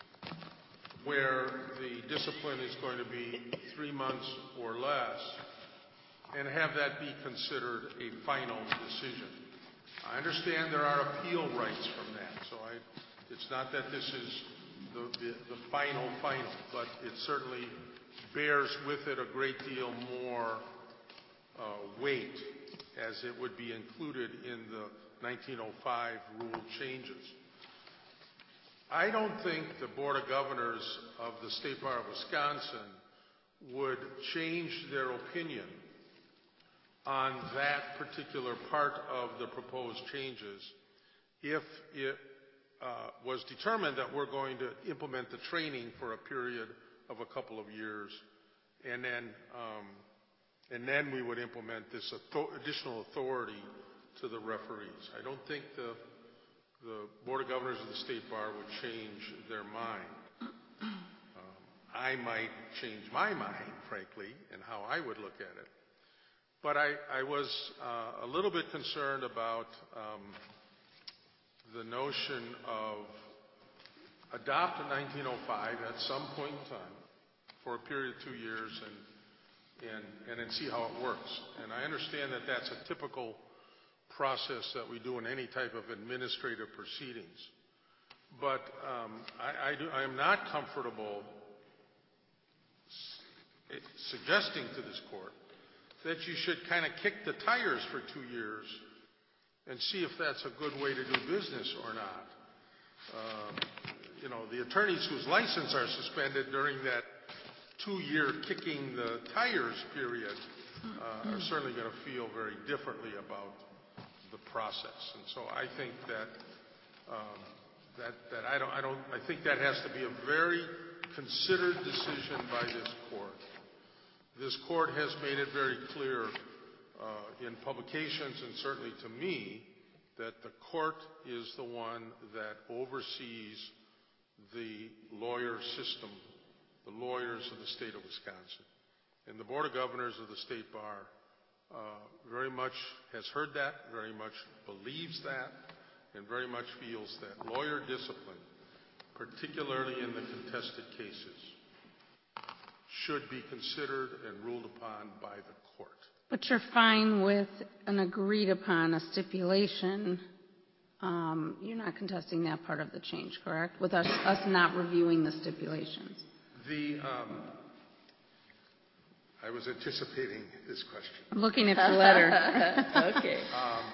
where the discipline is going to be three months or less and have that be considered a final decision. I understand there are appeal rights from that, so I, it's not that this is the, the, the final final, but it certainly bears with it a great deal more Uh, weight as it would be included in the nineteen oh five rule changes. I don't think the Board of Governors of the State Bar of Wisconsin would change their opinion on that particular part of the proposed changes if it uh, was determined that we're going to implement the training for a period of a couple of years and then um, And then we would implement this author- additional authority to the referees. I don't think the, the Board of Governors of the State Bar would change their mind. Um, I might change my mind, frankly, in how I would look at it. But I, I was uh, a little bit concerned about um, the notion of adopt a nineteen oh five at some point in time for a period of two years and And, and then see how it works. And I understand that that's a typical process that we do in any type of administrative proceedings. But um, I, I, do, I am not comfortable s- suggesting to this court that you should kind of kick the tires for two years and see if that's a good way to do business or not. Um, you know, the attorneys whose license are suspended during that two-year kicking the tires period uh, are certainly going to feel very differently about the process, and so I think that um, that that I don't I don't I think that has to be a very considered decision by this court. This court has made it very clear uh, in publications and certainly to me that the court is the one that oversees the lawyer system, the lawyers of the state of Wisconsin. And the Board of Governors of the State Bar uh, very much has heard that, very much believes that, and very much feels that lawyer discipline, particularly in the contested cases, should be considered and ruled upon by the court. But you're fine with an agreed upon a stipulation. Um, you're not contesting that part of the change, correct? With us, us not reviewing the stipulations. The, um, I was anticipating this question. I'm looking at the letter. Okay. Um,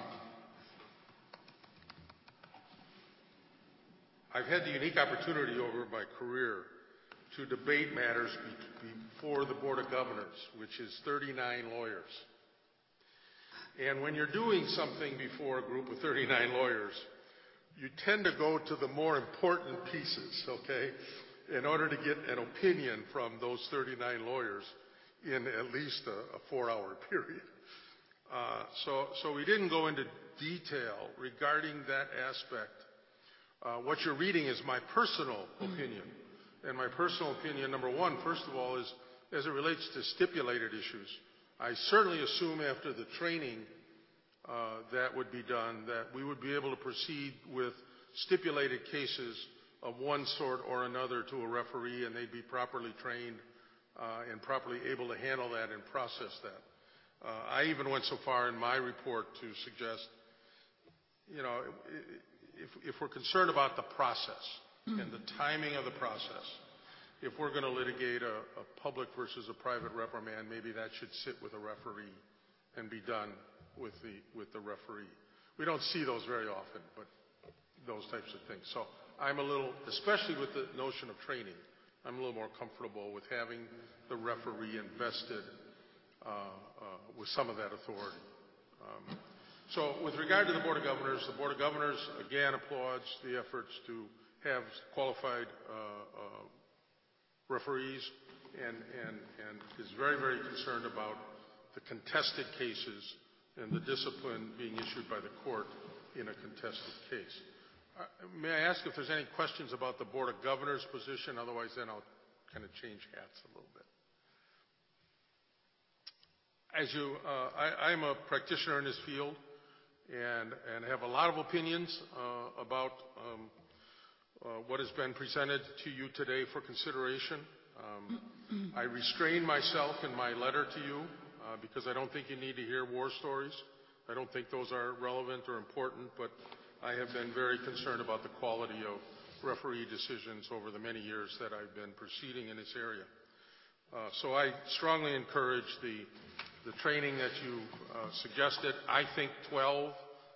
I've had the unique opportunity over my career to debate matters be- before the Board of Governors, which is thirty-nine lawyers. And when you're doing something before a group of thirty-nine lawyers, you tend to go to the more important pieces, okay, in order to get an opinion from those thirty-nine lawyers in at least a, a four-hour period. Uh, so, so we didn't go into detail regarding that aspect. Uh, what you're reading is my personal opinion. And my personal opinion, number one, first of all, is as it relates to stipulated issues. I certainly assume after the training uh, that would be done that we would be able to proceed with stipulated cases of one sort or another to a referee, and they'd be properly trained uh, and properly able to handle that and process that. Uh, I even went so far in my report to suggest, you know, if, if we're concerned about the process and the timing of the process, if we're going to litigate a, a public versus a private reprimand, maybe that should sit with a referee and be done with the, with the referee. We don't see those very often, but those types of things. So I'm a little, especially with the notion of training, I'm a little more comfortable with having the referee invested uh, uh, with some of that authority. Um, so with regard to the Board of Governors, the Board of Governors, again, applauds the efforts to have qualified uh, uh, referees and, and, and is very, very concerned about the contested cases and the discipline being issued by the court in a contested case. Uh, may I ask if there's any questions about the Board of Governors' position? Otherwise, then I'll kind of change hats a little bit. As you, uh, I, I'm a practitioner in this field and, and have a lot of opinions uh, about um, uh, what has been presented to you today for consideration. Um, I restrain myself in my letter to you uh, because I don't think you need to hear war stories. I don't think those are relevant or important, but I have been very concerned about the quality of referee decisions over the many years that I've been proceeding in this area. Uh, so I strongly encourage the, the training that you uh, suggested. I think twelve,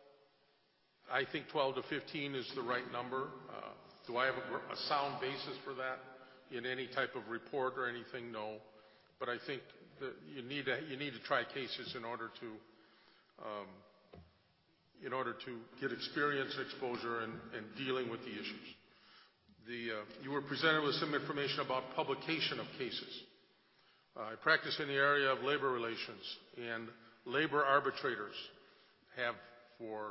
I think twelve to fifteen is the right number. Uh, do I have a, a sound basis for that in any type of report or anything? No. But I think that you need to, you need to try cases in order to um, in order to get experience and exposure and, and dealing with the issues. The, uh, you were presented with some information about publication of cases. Uh, I practice in the area of labor relations, and labor arbitrators have for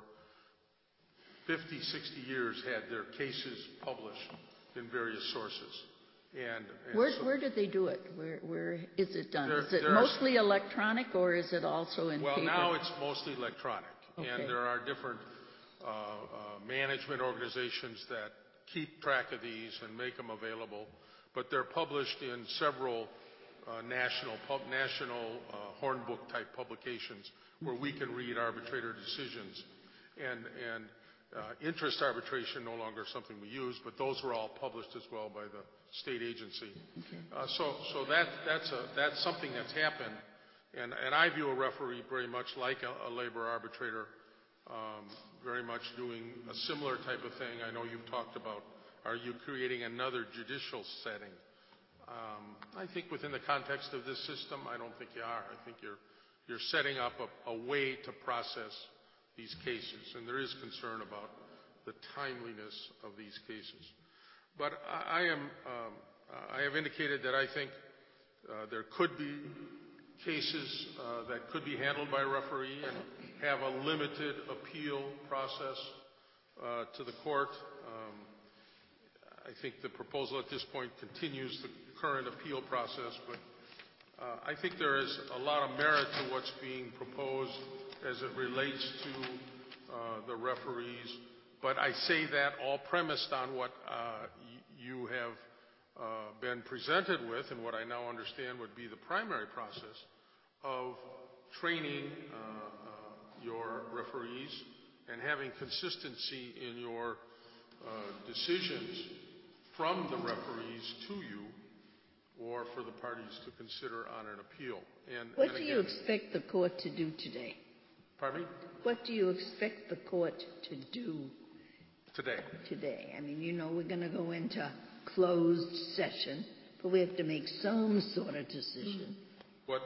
fifty, sixty years had their cases published in various sources. And, and where, so where did they do it? Where, where is it done? There, is it there are, mostly electronic, or is it also in well, paper? Well, now it's mostly electronic. Okay. And there are different uh, uh, management organizations that keep track of these and make them available. But they're published in several uh, national, pub, national uh, hornbook type publications where we can read arbitrator decisions. And, and uh, interest arbitration no longer something we use, but those were all published as well by the state agency. Okay. Uh, so so that, that's, a, that's something that's happened. And, and I view a referee very much like a, a labor arbitrator, um, very much doing a similar type of thing. I know you've talked about, are you creating another judicial setting? Um, I think within the context of this system, I don't think you are. I think you're, you're setting up a, a way to process these cases, and there is concern about the timeliness of these cases. But I, I am, um, I have indicated that I think uh, there could be cases uh, that could be handled by a referee and have a limited appeal process uh, to the court. Um, I think the proposal at this point continues the current appeal process, but uh, I think there is a lot of merit to what's being proposed as it relates to uh, the referees. But I say that all premised on what uh, y- you have uh, been presented with and what I now understand would be the primary process of training uh, uh, your referees and having consistency in your uh, decisions from the referees to you or for the parties to consider on an appeal. And, What and do again, you expect the court to do today? Pardon me? What do you expect the court to do Today. today? I mean, you know, we're going to go into closed session, but we have to make some sort of decision. What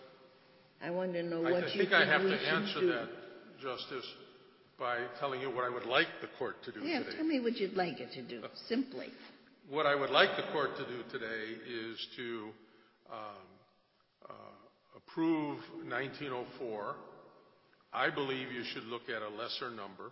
I want to know I what th- you think think I have we to should answer do. that, Justice, by telling you what I would like the court to do Yeah, today. tell me what you'd like it to do, simply. What I would like the court to do today is to um, uh, approve nineteen oh four. I believe you should look at a lesser number,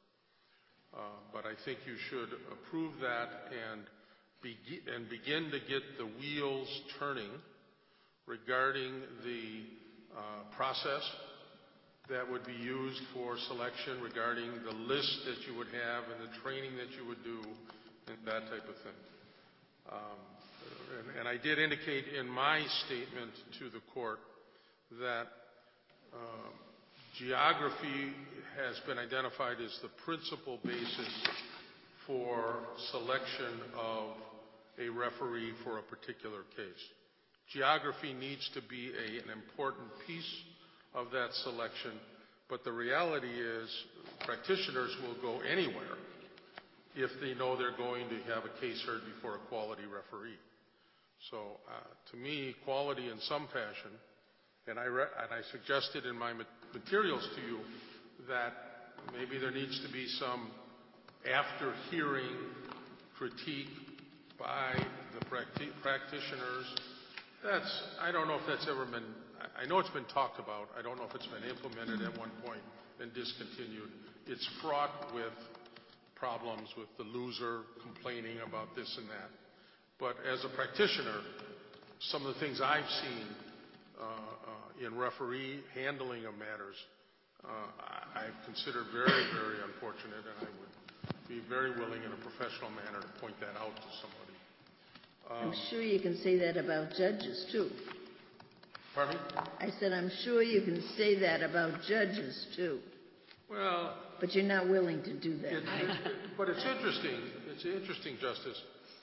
uh, but I think you should approve that and, be- and begin to get the wheels turning regarding the uh, process that would be used for selection, regarding the list that you would have and the training that you would do and that type of thing. Um, and, and I did indicate in my statement to the court that uh, geography has been identified as the principal basis for selection of a referee for a particular case. Geography needs to be a, an important piece of that selection, but the reality is practitioners will go anywhere if they know they're going to have a case heard before a quality referee. So uh, to me, quality in some fashion, and I, re- and I suggested in my ma- materials to you that maybe there needs to be some after hearing critique by the practi- practitioners. That's, I don't know if that's ever been, I know it's been talked about. I don't know if it's been implemented at one point and discontinued. It's fraught with problems with the loser complaining about this and that. But as a practitioner, some of the things I've seen uh, uh, in referee handling of matters, uh, I, I've considered very, very unfortunate, and I would be very willing in a professional manner to point that out to somebody. Um, I'm sure you can say that about judges, too. Pardon me? I said, I'm sure you can say that about judges, too. Well, but you're not willing to do that. It, it, but it's interesting. It's interesting, Justice.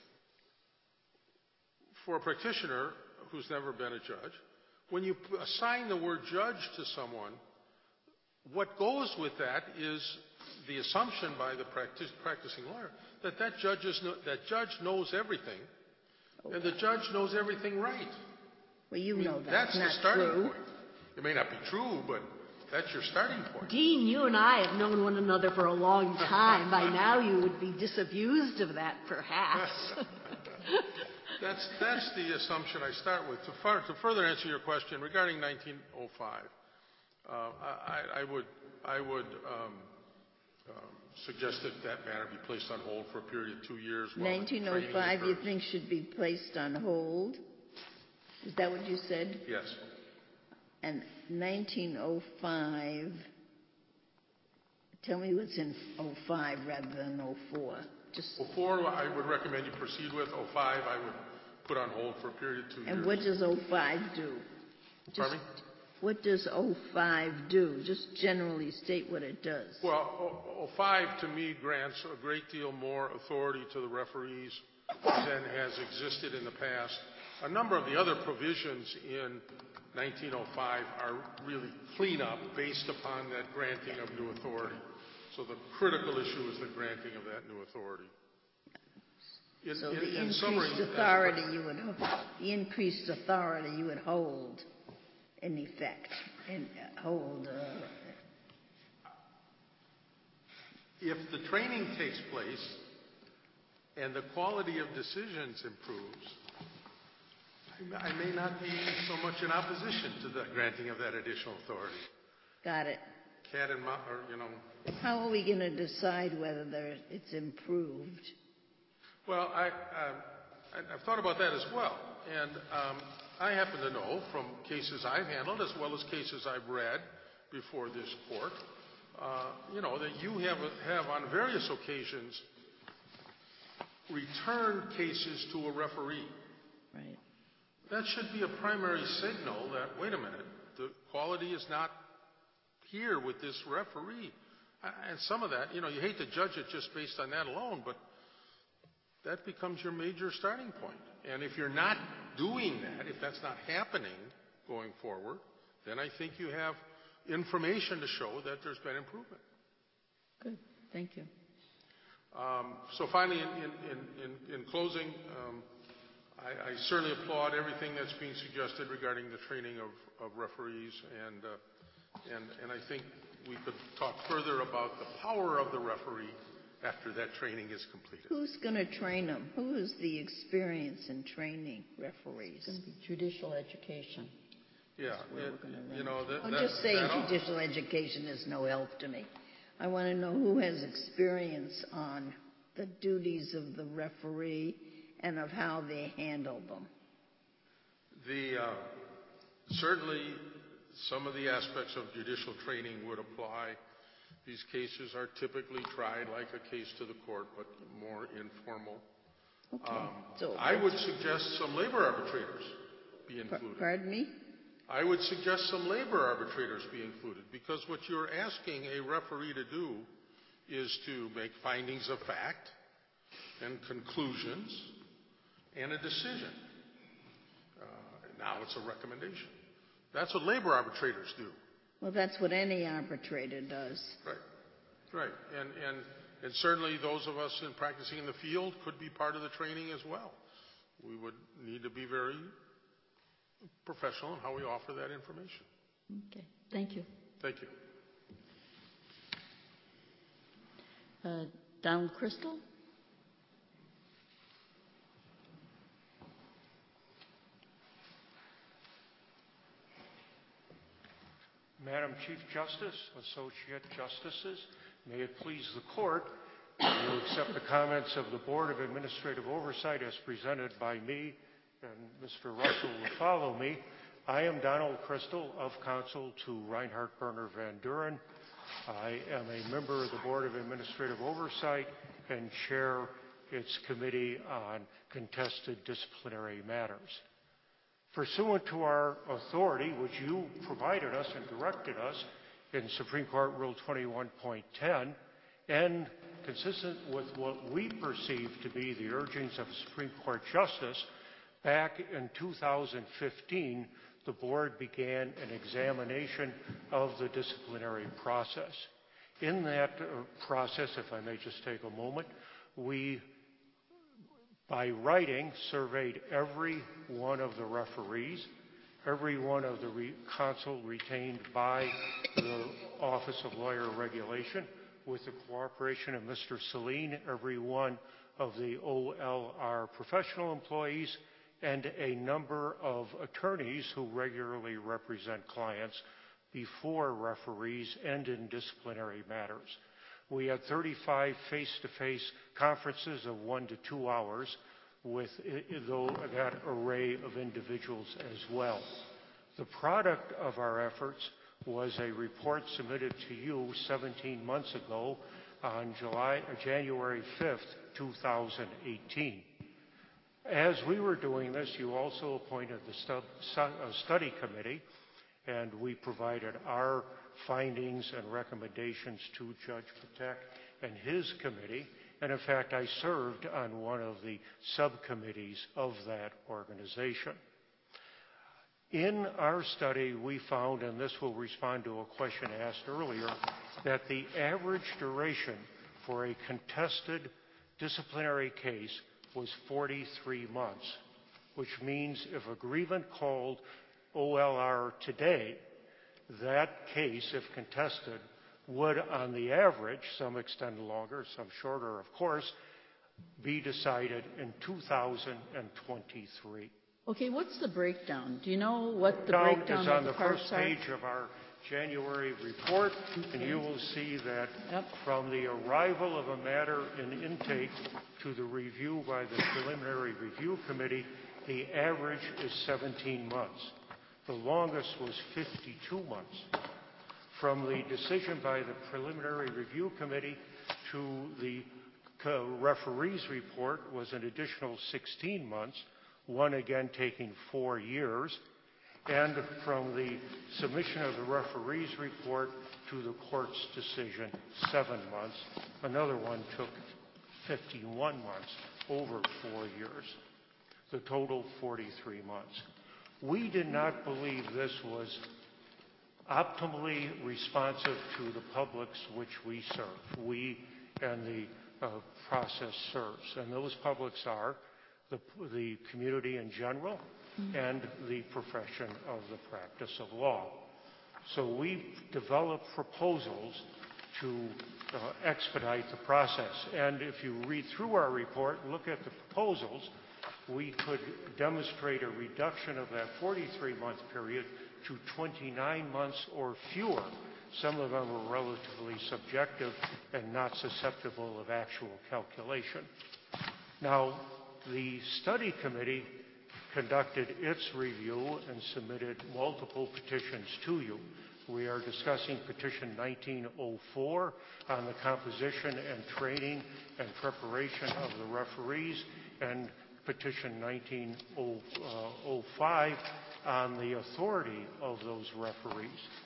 For a practitioner who's never been a judge, when you p- assign the word judge to someone, what goes with that is the assumption by the practice, practicing lawyer that that judge, is no, that judge knows everything, okay. and the judge knows everything right. Well, you I mean, know that's, that's not the starting true. point. It may not be true, but that's your starting point. Dean, you and I have known one another for a long time. By now you would be disabused of that, perhaps. that's, that's the assumption I start with. To, far, to further answer your question regarding nineteen oh five, uh, I, I would, I would um, um, suggest that that matter be placed on hold for a period of two years. nineteen oh five you think should be placed on hold? Is that what you said? Yes. And nineteen oh five, tell me what's in oh five rather than oh four. Just oh four, I would recommend you proceed with. oh five, I would put on hold for a period of two and years. what does oh five do? Just, Pardon me? What does oh five do? Just generally state what it does. Well, oh five to me grants a great deal more authority to the referees than has existed in the past. A number of the other provisions in nineteen oh five are really cleanup based upon that granting of new authority. So the critical issue is the granting of that new authority. In, so in, the in increased summary, authority you would the increased authority you would hold in effect and uh, hold. Uh, if the training takes place and the quality of decisions improves, I may not be so much in opposition to the granting of that additional authority. Got it. Cat and mouse, or, you know. How are we going to decide whether there, it's improved? Well, I, uh, I, I've thought about that as well. And um, I happen to know from cases I've handled as well as cases I've read before this court, uh, you know, that you have, have on various occasions returned cases to a referee. Right. That should be a primary signal that, wait a minute, the quality is not here with this referee. And some of that, you know, you hate to judge it just based on that alone, but that becomes your major starting point. And if you're not doing that, if that's not happening going forward, then I think you have information to show that there's been improvement. Good. Thank you. Um, so finally, in, in, in, in closing, um, I, I certainly applaud everything that's being suggested regarding the training of, of referees, and, uh, and, and I think we could talk further about the power of the referee after that training is completed. Who's going to train them? Who is the experience in training referees? It's going to be judicial education. Yeah, it, you know, that, I'm that, just saying that judicial education is no help to me. I want to know who has experience on the duties of the referee and of how they handle them. The, uh, certainly, some of the aspects of judicial training would apply. These cases are typically tried like a case to the court, but more informal. Okay. Um, so I would suggest some labor arbitrators be included. Pardon me? I would suggest some labor arbitrators be included, because what you're asking a referee to do is to make findings of fact and conclusions and a decision. Uh, now it's a recommendation. That's what labor arbitrators do. Well, that's what any arbitrator does. Right. Right. And, and, and certainly those of us in practicing in the field could be part of the training as well. We would need to be very professional in how we offer that information. Okay. Thank you. Thank you. Uh, Donald Crystal? Madam Chief Justice, Associate Justices, may it please the Court, I will accept the comments of the Board of Administrative Oversight as presented by me, and Mister Russell will follow me. I am Donald Crystal, of counsel to Reinhardt Berner Van Duren. I am a member of the Board of Administrative Oversight and chair its Committee on Contested Disciplinary Matters. Pursuant to our authority, which you provided us and directed us in Supreme Court Rule twenty-one point ten, and consistent with what we perceive to be the urgings of Supreme Court Justice, back in two thousand fifteen, the Board began an examination of the disciplinary process. In that uh, process, if I may just take a moment, we, by writing, surveyed every one of the referees, every one of the re- counsel retained by the Office of Lawyer Regulation, with the cooperation of Mister Saline, every one of the O L R professional employees, and a number of attorneys who regularly represent clients before referees and in disciplinary matters. We had thirty-five face-to-face conferences of one to two hours with that array of individuals as well. The product of our efforts was a report submitted to you seventeen months ago on July, January fifth, two thousand eighteen. As we were doing this, you also appointed the stu- study committee, and we provided our findings and recommendations to Judge Patek and his committee. And in fact, I served on one of the subcommittees of that organization. In our study, we found, and this will respond to a question asked earlier, that the average duration for a contested disciplinary case was forty-three months, which means if a grievant called O L R today, that case, if contested, would, on the average, some extend longer, some shorter, of course, be decided in two thousand twenty-three. Okay, what's the breakdown? Do you know what the Breakdown breakdown is of on the the parts first are? page of our January report, and you will see that Yep. from the arrival of a matter in intake to the review by the preliminary review committee, the average is seventeen months. The longest was fifty-two months. From the decision by the preliminary review committee to the uh, referee's report was an additional sixteen months, one again taking four years. And from the submission of the referee's report to the court's decision, seven months. Another one took fifty-one months. over four years. The total, forty-three months. We did not believe this was optimally responsive to the publics which we serve, we and the uh, process serves. And those publics are the, the community in general mm-hmm. and the profession of the practice of law. So we developed proposals to uh, expedite the process. And if you read through our report and look at the proposals, we could demonstrate a reduction of that forty-three month period to twenty-nine months or fewer. Some of them are relatively subjective and not susceptible of actual calculation. Now, the study committee conducted its review and submitted multiple petitions to you. We are discussing petition nineteen oh four on the composition and training and preparation of the referees, and petition nineteen oh five on the authority of those referees.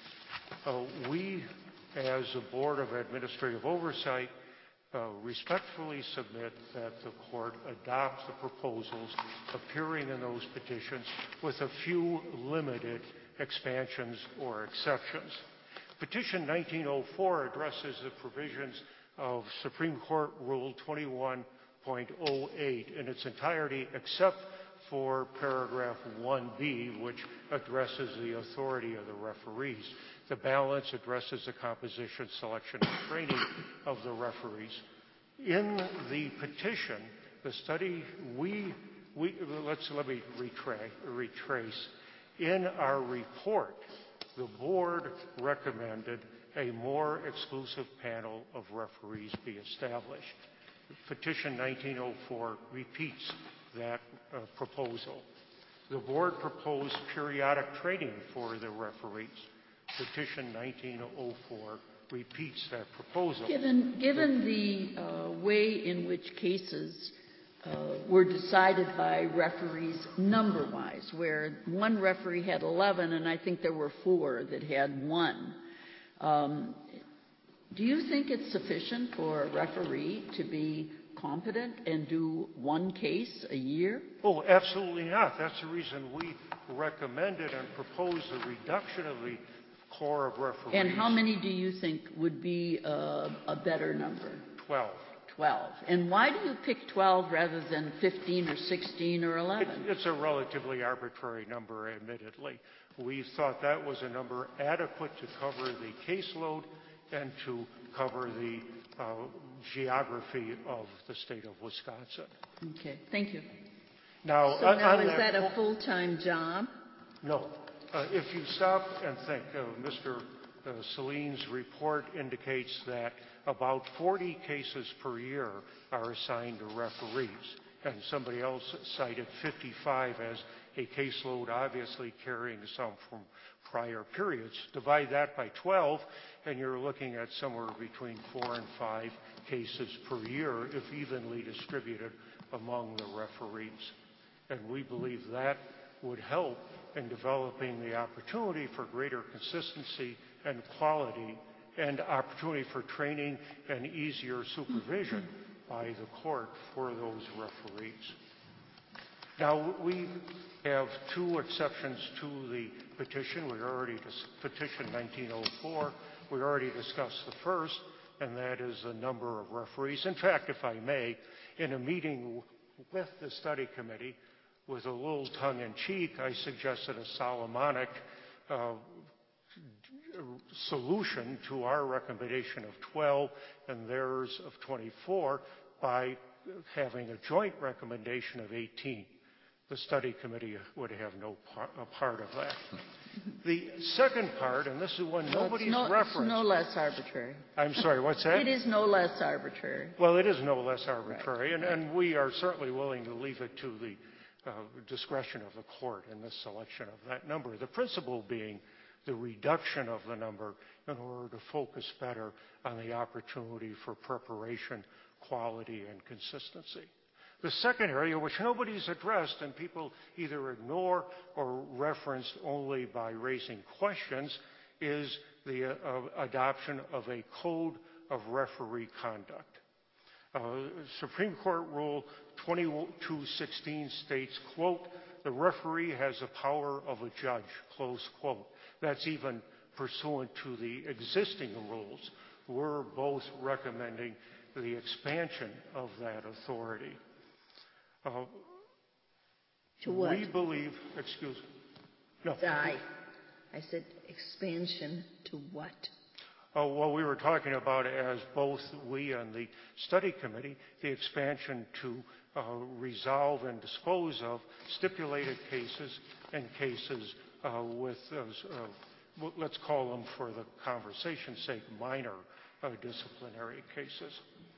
Uh, we, as a Board of Administrative Oversight, uh, respectfully submit that the court adopt the proposals appearing in those petitions with a few limited expansions or exceptions. Petition nineteen oh four addresses the provisions of Supreme Court Rule twenty-one point oh eight in its entirety, except for paragraph one B, which addresses the authority of the referees. The balance addresses the composition, selection, and training of the referees. In the petition, the study, we, we let's let me retra- retrace. In our report, the board recommended a more exclusive panel of referees be established. Petition nineteen oh four repeats that uh, proposal. The board proposed periodic training for the referees. Petition nineteen oh four repeats that proposal. Given, given the uh, way in which cases uh, were decided by referees number-wise, where one referee had eleven and I think there were four that had one, um, do you think it's sufficient for a referee to be competent and do one case a year? Oh, absolutely not. That's the reason we recommended and proposed a reduction of the corps of referees. And how many do you think would be uh, a better number? Twelve. Twelve. And why do you pick twelve rather than fifteen or sixteen or eleven? It, it's a relatively arbitrary number, admittedly. We thought that was a number adequate to cover the caseload and to cover the uh, geography of the state of Wisconsin. Okay, thank you. Now, so on, now on is that, that a full-time job? No. Uh, if you stop and think, uh, Mister Uh, Celine's report indicates that about forty cases per year are assigned to referees, and somebody else cited fifty-five as a caseload, obviously carrying some from prior periods. Divide that by twelve, and you're looking at somewhere between four and five cases per year, if evenly distributed among the referees. And we believe that would help in developing the opportunity for greater consistency and quality and opportunity for training and easier supervision by the court for those referees. Now, we have two exceptions to the petition. We already dis- petition nineteen oh four. We already discussed the first, and that is the number of referees. In fact, if I may, in a meeting with the study committee, with a little tongue-in-cheek, I suggested a Solomonic uh, solution to our recommendation of twelve and theirs of twenty-four by having a joint recommendation of eighteen. The study committee would have no par- a part of that. The second part, and this is one Well, nobody's it's no, referenced. It's no less arbitrary. I'm sorry, what's that? It is no less arbitrary. Well, it is no less arbitrary, Right. and, and we are certainly willing to leave it to the uh, discretion of the court in the selection of that number. The principle being the reduction of the number in order to focus better on the opportunity for preparation, quality, and consistency. The second area, which nobody's addressed and people either ignore or referenced only by raising questions, is the uh, uh, adoption of a code of referee conduct. Uh, Supreme Court Rule twenty-two sixteen states, quote, "The referee has the power of a judge," close quote. That's even pursuant to the existing rules. We're both recommending the expansion of that authority. Uh, To what? We believe, excuse me. No. I, I said expansion to what? Oh, well, we were talking about, as both we and the study committee, the expansion to uh, resolve and dispose of stipulated cases and cases uh, with, uh, uh, let's call them for the conversation's sake, minor uh, disciplinary cases.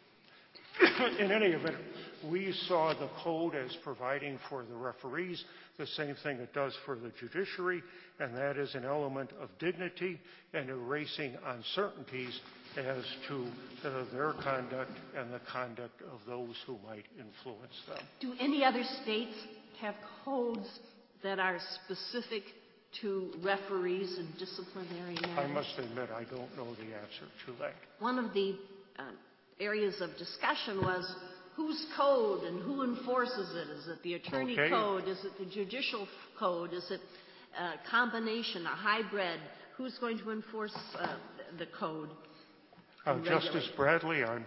In any event, we saw the code as providing for the referees the same thing it does for the judiciary, and that is an element of dignity and erasing uncertainties as to uh, their conduct and the conduct of those who might influence them. Do any other states have codes that are specific to referees and disciplinary matters? I must admit, I don't know the answer to that. One of the uh, areas of discussion was whose code and who enforces it. Is it the attorney Okay. code? Is it the judicial code? Is it a combination, a hybrid? Who's going to enforce uh, the code? Uh, and Justice regulate? Bradley, I'm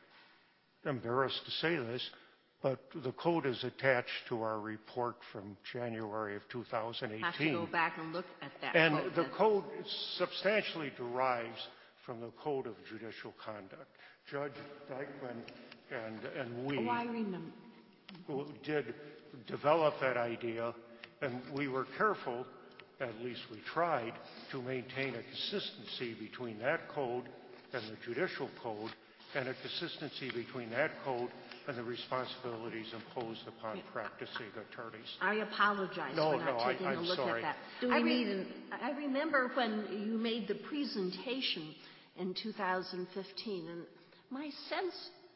embarrassed to say this, but the code is attached to our report from January of two thousand eighteen. Have to go back and look at that And code. the then. code substantially derives from the Code of Judicial Conduct. Judge Dyckman and, and we Oh, I remember. who did develop that idea, and we were careful, at least we tried, to maintain a consistency between that code and the judicial code, and a consistency between that code and the responsibilities imposed upon practicing attorneys. I apologize No, for not no, I- taking I'm a look sorry. at that. Do I, we re- need an- I remember when you made the presentation in two thousand fifteen, and my sense.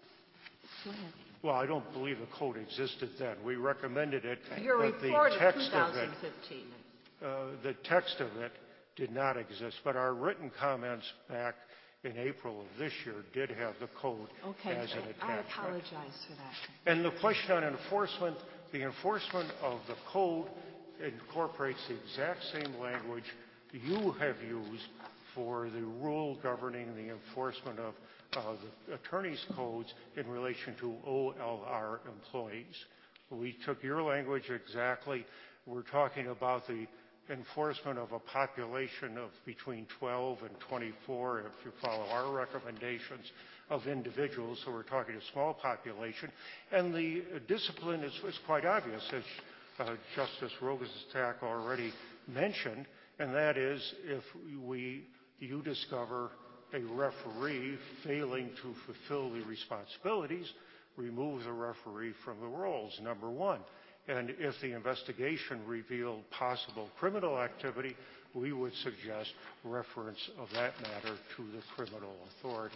Go ahead. Well, I don't believe the code existed then. We recommended it, Your but the report of text of it, twenty fifteen. uh, the text of it did not exist. But our written comments back in April of this year did have the code Okay, as an I attachment. apologize for that. And the question on enforcement, the enforcement of the code incorporates the exact same language you have used for the rule governing the enforcement of uh, the attorney's codes in relation to O L R employees. We took your language exactly. We're talking about the enforcement of a population of between twelve and twenty-four, if you follow our recommendations, of individuals. So we're talking a small population. And the uh, discipline is, is quite obvious, as uh, Justice Rogensack already mentioned, and that is if we, you discover a referee failing to fulfill the responsibilities, remove the referee from the rolls, number one. And if the investigation revealed possible criminal activity, we would suggest reference of that matter to the criminal authorities.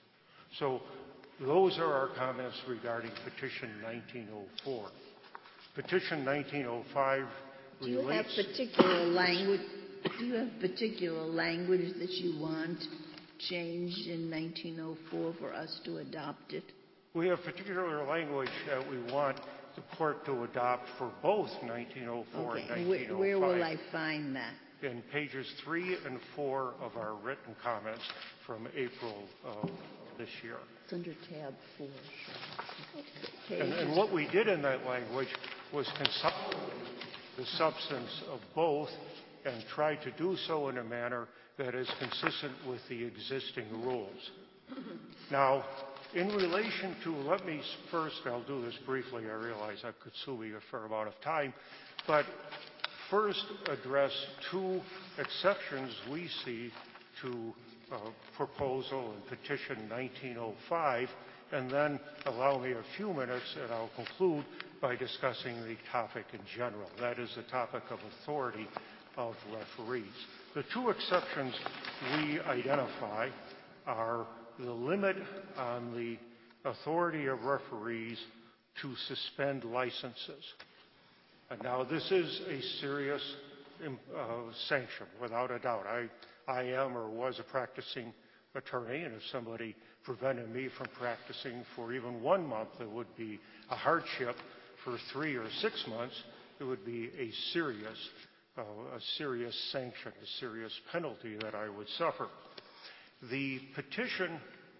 So those are our comments regarding Petition nineteen oh four. Petition nineteen oh five Do you have relates... particular language? Do you have particular language that you want changed in nineteen oh four for us to adopt it? We have particular language that we want the court to adopt for both nineteen oh four Okay, and and nineteen oh five. where, where will I find that? In pages three and four of our written comments from April of this year. It's under tab four. Okay. And, and what we did in that language was consolidate the substance of both and try to do so in a manner that is consistent with the existing rules. Now, in relation to, let me first, I'll do this briefly, I realize I've consumed a fair amount of time, but first address two exceptions we see to uh, proposal in Petition nineteen oh five, and then allow me a few minutes and I'll conclude by discussing the topic in general. That is the topic of authority of referees. The two exceptions we identify are the limit on the authority of referees to suspend licenses. And now this is a serious uh, sanction, without a doubt. I, I am or was a practicing attorney, and if somebody prevented me from practicing for even one month, it would be a hardship. For three or six months, it would be a serious, uh, a serious sanction, a serious penalty that I would suffer. The petition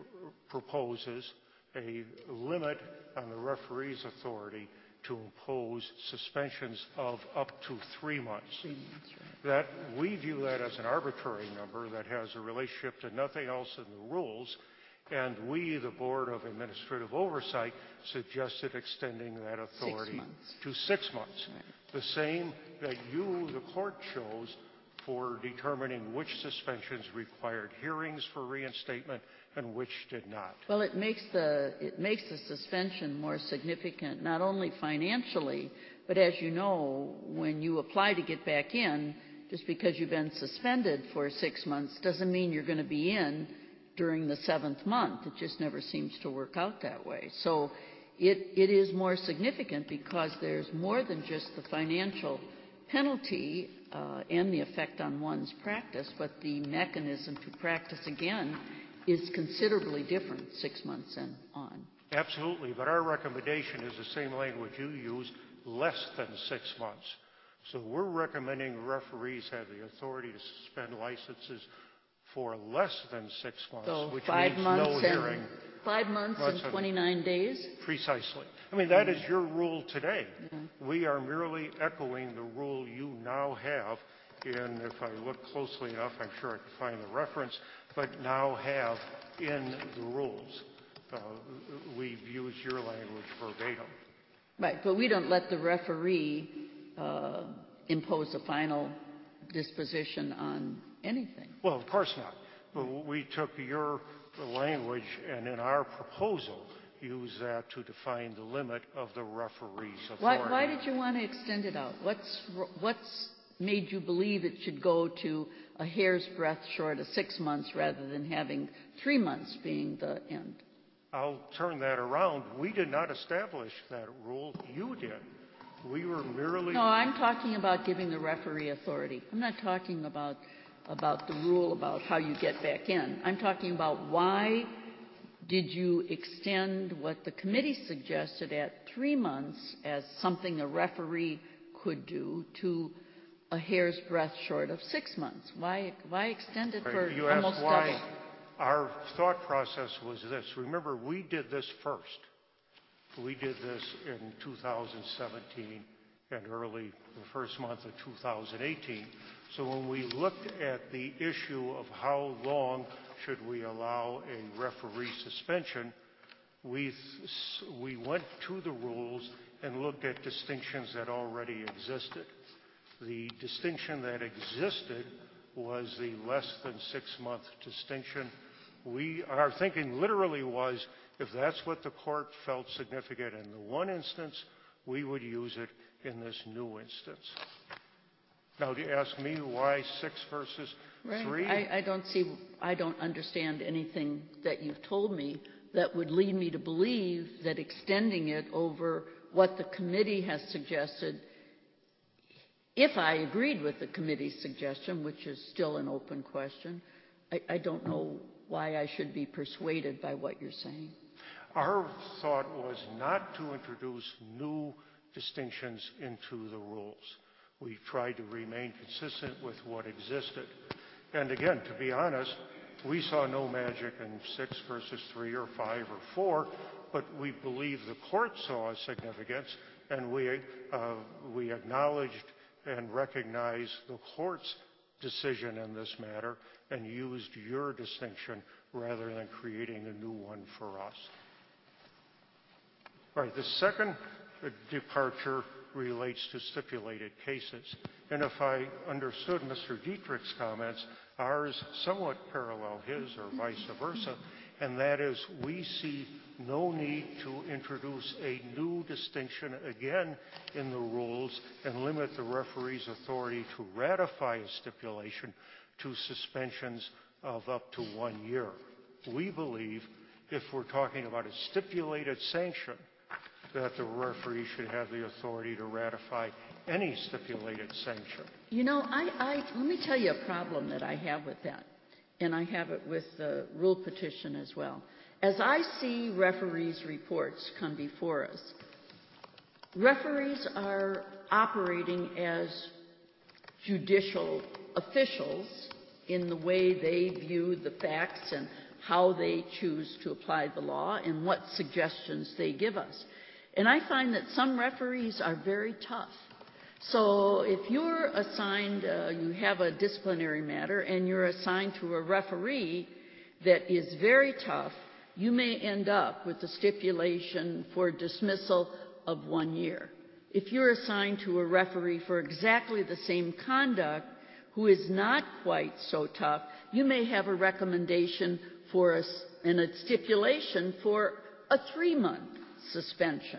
proposes a limit on the referee's authority to impose suspensions of up to three months. Three months, right. That we view that as an arbitrary number that has a relationship to nothing else in the rules, and we, the Board of Administrative Oversight, suggested extending that authority Six months. to six months. Right. The same that you, the court, chose for determining which suspensions required hearings for reinstatement and which did not. Well, it makes the it makes the suspension more significant, not only financially, but as you know, when you apply to get back in, just because you've been suspended for six months doesn't mean you're going to be in during the seventh month. It just never seems to work out that way. So it it is more significant because there's more than just the financial penalty uh, and the effect on one's practice, but the mechanism to practice again is considerably different six months and on. Absolutely, but our recommendation is the same language you use, less than six months. So we're recommending referees have the authority to suspend licenses for less than six months, So which five means months no and hearing. five months, months and twenty-nine days. Precisely. I mean, that is your rule today. Yeah. We are merely echoing the rule you now have in, if I look closely enough, I'm sure I can find the reference, but now have in the rules. Uh, we've used your language verbatim. Right, but we don't let the referee uh, impose a final disposition on anything. Well, of course not. But we took your language and in our proposal use that to define the limit of the referee's authority. Why, why did you want to extend it out? What's, what's made you believe it should go to a hair's breadth short of six months rather than having three months being the end? I'll turn that around. We did not establish that rule. You did. We were merely... No, I'm talking about giving the referee authority. I'm not talking about about the rule about how you get back in. I'm talking about why did you extend what the committee suggested at three months as something a referee could do to a hair's breadth short of six months? Why why extend it for you almost asked why. double? Our thought process was this. Remember, we did this first. We did this in two thousand seventeen and early the first month of two thousand eighteen. So when we looked at the issue of how long should we allow a referee suspension, we, we went to the rules and looked at distinctions that already existed. The distinction that existed was the less than six-month distinction. We, our thinking literally was, if that's what the court felt significant in the one instance, we would use it in this new instance. Now, do you ask me why six versus Right. three? I, I don't see, I don't understand anything that you've told me that would lead me to believe that extending it over what the committee has suggested, if I agreed with the committee's suggestion, which is still an open question, I, I don't know why I should be persuaded by what you're saying. Our thought was not to introduce new distinctions into the rules. We tried to remain consistent with what existed. And again, to be honest, we saw no magic in six versus three or five or four, but we believe the court saw a significance, and we, uh, we acknowledged and recognized the court's decision in this matter and used your distinction rather than creating a new one for us. All right, the second departure relates to stipulated cases. And if I understood Mister Dietrich's comments, ours somewhat parallel his or vice versa, and that is we see no need to introduce a new distinction again in the rules and limit the referee's authority to ratify a stipulation to suspensions of up to one year. We believe if we're talking about a stipulated sanction, that the referee should have the authority to ratify any stipulated sanction. You know, I, I, let me tell you a problem that I have with that. and I have it with the rule petition as well. As I see referees' reports come before us, referees are operating as judicial officials in the way they view the facts and how they choose to apply the law and what suggestions they give us. And I find that some referees are very tough. So if you're assigned, uh, you have a disciplinary matter and you're assigned to a referee that is very tough, you may end up with a stipulation for dismissal of one year. If you're assigned to a referee for exactly the same conduct who is not quite so tough, you may have a recommendation for us and a stipulation for a three-month suspension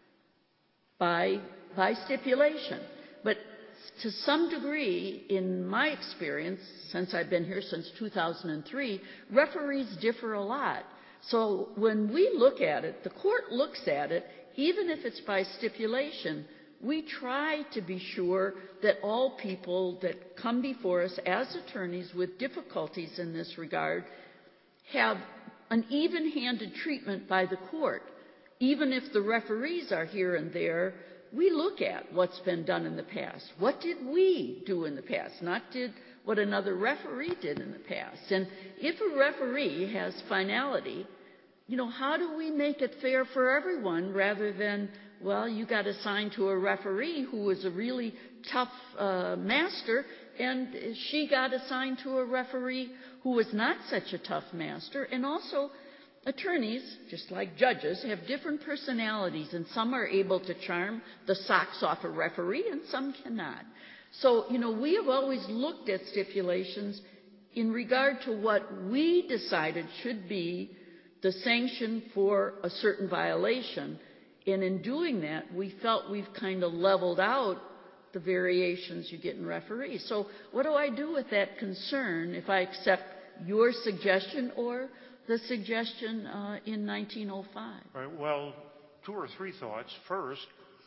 by, by stipulation. But to some degree, in my experience, since I've been here since two thousand three, referees differ a lot. So when we look at it, the court looks at it, even if it's by stipulation, we try to be sure that all people that come before us as attorneys with difficulties in this regard have an even-handed treatment by the court. Even if the referees are here and there, we look at what's been done in the past. What did we do in the past? Not did what another referee did in the past. And if a referee has finality, you know, how do we make it fair for everyone rather than, well, you got assigned to a referee who was a really tough uh, master, and she got assigned to a referee who was not such a tough master. And also, attorneys, just like judges, have different personalities, and some are able to charm the socks off a referee and some cannot. So, you know, we have always looked at stipulations in regard to what we decided should be the sanction for a certain violation. And in doing that, we felt we've kind of leveled out the variations you get in referees. So what do I do with that concern if I accept your suggestion or the suggestion uh, in nineteen oh five? Right, well, two or three thoughts. First,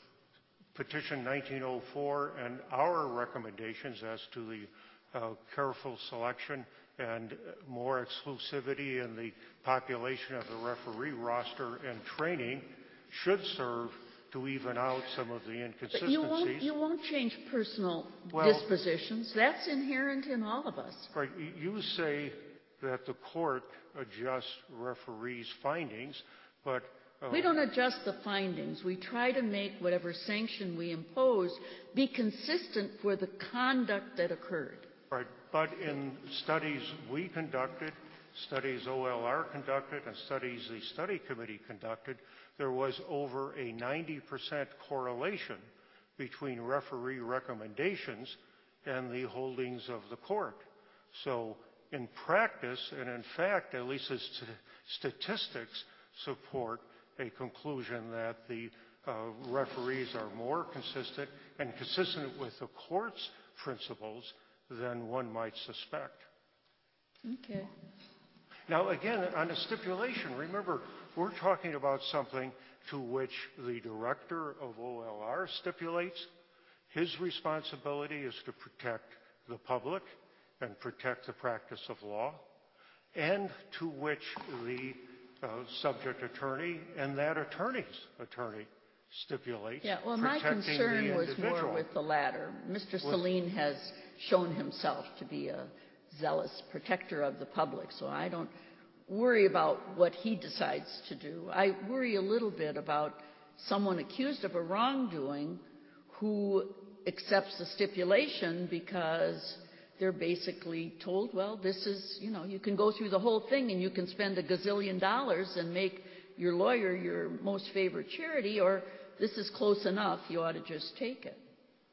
petition nineteen oh four and our recommendations as to the uh, careful selection and more exclusivity in the population of the referee roster and training should serve to even out some of the inconsistencies. But you won't, you won't change personal well, dispositions. That's inherent in all of us. Right. You say that the court adjusts referees' findings, but uh, we don't adjust the findings. We try to make whatever sanction we impose be consistent for the conduct that occurred. Right. But in studies we conducted, studies O L R conducted, and studies the study committee conducted, there was over a ninety percent correlation between referee recommendations and the holdings of the court. So in practice, and in fact, at least the st- statistics support a conclusion that the uh, referees are more consistent and consistent with the court's principles than one might suspect. Okay. Now, again, on a stipulation, remember, we're talking about something to which the director of O L R stipulates. His responsibility is to protect the public and protect the practice of law, and to which the uh, subject attorney and that attorney's attorney stipulates. Yeah, well, my concern was more with the latter. Mister Saline has shown himself to be a zealous protector of the public, so I don't worry about what he decides to do. I worry a little bit about someone accused of a wrongdoing who accepts the stipulation because they're basically told, well, this is, you know, you can go through the whole thing and you can spend a gazillion dollars and make your lawyer your most favorite charity, or this is close enough, you ought to just take it.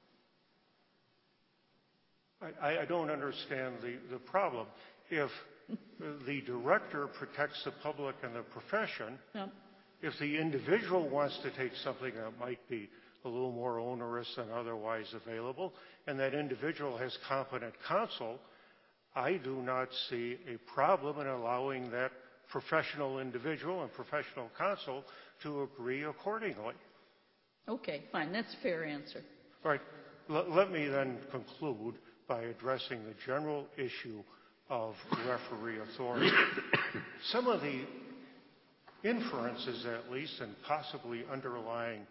I, I don't understand the, the problem. If the director protects the public and the profession, yeah. If the individual wants to take something that might be a little more onerous than otherwise available, and that individual has competent counsel, I do not see a problem in allowing that professional individual and professional counsel to agree accordingly. Okay, fine. That's a fair answer. All right. L- let me then conclude by addressing the general issue of referee authority. Some of the inferences, at least, and possibly underlying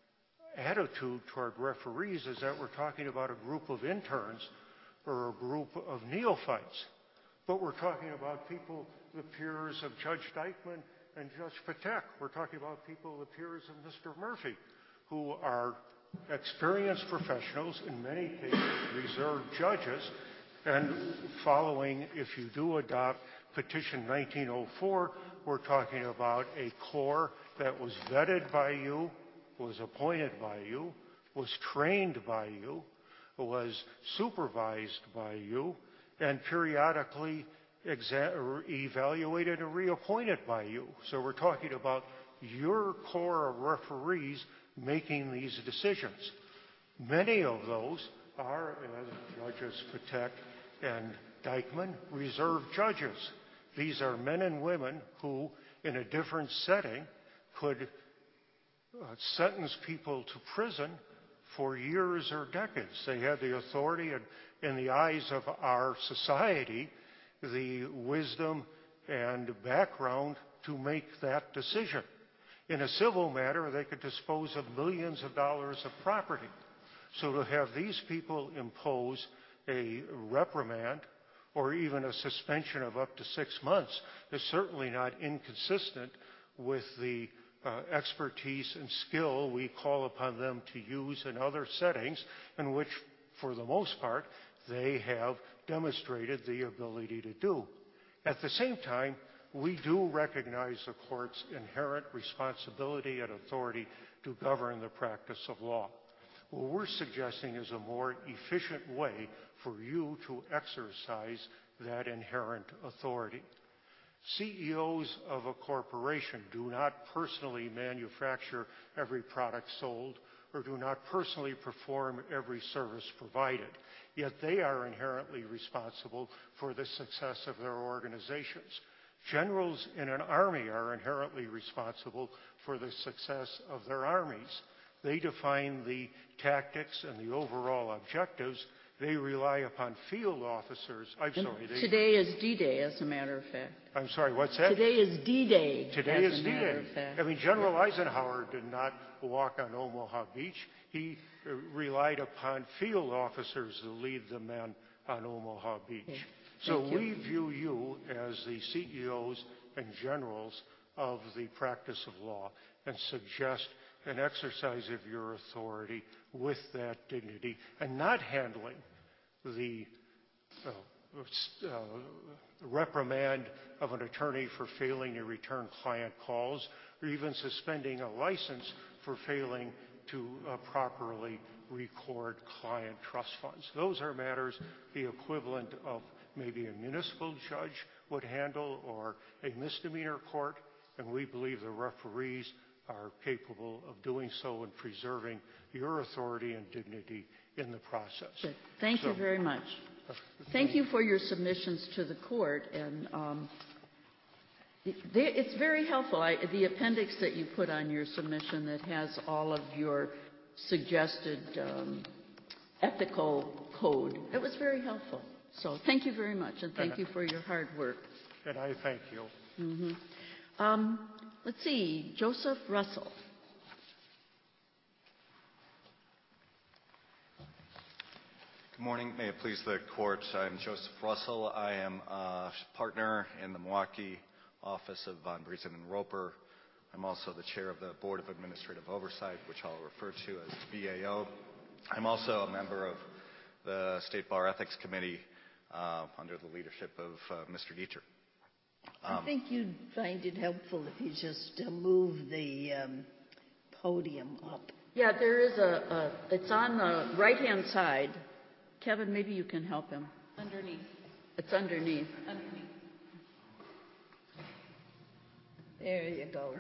attitude toward referees is that we're talking about a group of interns or a group of neophytes. But we're talking about people, the peers of Judge Dyckman and Judge Patek. We're talking about people, the peers of Mister Murphy, who are experienced professionals, in many cases reserved judges, and following, if you do adopt Petition nineteen oh four, we're talking about a corps that was vetted by you, was appointed by you, was trained by you, was supervised by you, and periodically exa- evaluated and reappointed by you. So we're talking about your corps of referees making these decisions. Many of those are, as Judges Patek and Dyckman, reserved judges. These are men and women who, in a different setting, could uh, sentence people to prison for years or decades. They had the authority and, in the eyes of our society, the wisdom and background to make that decision. In a civil matter, they could dispose of millions of dollars of property. So to have these people impose a reprimand or even a suspension of up to six months is certainly not inconsistent with the uh, expertise and skill we call upon them to use in other settings in which, for the most part, they have demonstrated the ability to do. At the same time, we do recognize the court's inherent responsibility and authority to govern the practice of law. What we're suggesting is a more efficient way for you to exercise that inherent authority. C E Os of a corporation do not personally manufacture every product sold or do not personally perform every service provided, yet they are inherently responsible for the success of their organizations. Generals in an army are inherently responsible for the success of their armies. They define the tactics and the overall objectives. They rely upon field officers. I'm And sorry. They, today is D-Day, as a matter of fact. I'm sorry, what's that? Today is D-Day. Today as is a D-Day. matter of fact. I mean, General Eisenhower did not walk on Omaha Beach. He uh, relied upon field officers to lead the men on Omaha Beach. Okay. So Thank you. we view you as the C E Os and generals of the practice of law and suggest an exercise of your authority with that dignity and not handling the uh, uh, reprimand of an attorney for failing to return client calls or even suspending a license for failing to uh, properly record client trust funds. Those are matters the equivalent of maybe a municipal judge would handle or a misdemeanor court, and we believe the referees are capable of doing so and preserving your authority and dignity in the process. Good. Thank So, you very much. uh, Thank you for your submissions to the court, and um, it- they- it's very helpful. I, the appendix that you put on your submission that has all of your suggested um, ethical code, it was very helpful. So thank you very much, and thank And- you for your hard work. And I thank you. hmm Um, let's see, Joseph Russell. Good morning. May it please the court. I'm Joseph Russell. I am a partner in the Milwaukee office of Von Briesen and Roper. I'm also the chair of the Board of Administrative Oversight, which I'll refer to as B A O. I'm also a member of the State Bar Ethics Committee uh, under the leadership of uh, Mister Dietrich. Um, I think you'd find it helpful if you just uh, move the um, podium up. Yeah, there is a, a it's on the right-hand side. Kevin, maybe you can help him. Underneath. It's underneath. Underneath. There you go.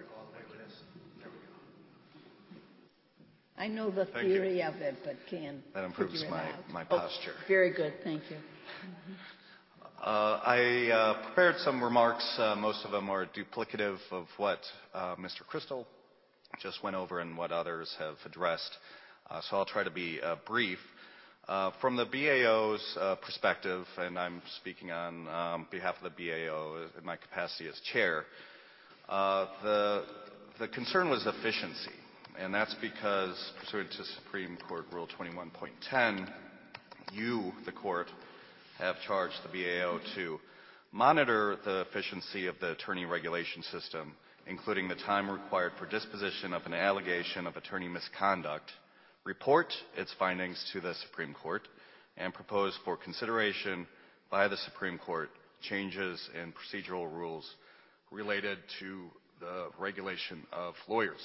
I know the Thank theory you. of it, but can't that improves figure it my, out. my Oh, posture. very good. Thank you. Uh, I uh, prepared some remarks. Uh, most of them are duplicative of what uh, Mister Crystal just went over and what others have addressed. Uh, so I'll try to be uh, brief. Uh, from the B A O's uh, perspective, and I'm speaking on um, behalf of the B A O in my capacity as chair, uh, the, the concern was efficiency. And that's because, pursuant to Supreme Court Rule twenty-one point ten, you, the court, have charged the B A O to monitor the efficiency of the attorney regulation system, including the time required for disposition of an allegation of attorney misconduct, report its findings to the Supreme Court, and propose for consideration by the Supreme Court changes in procedural rules related to the regulation of lawyers.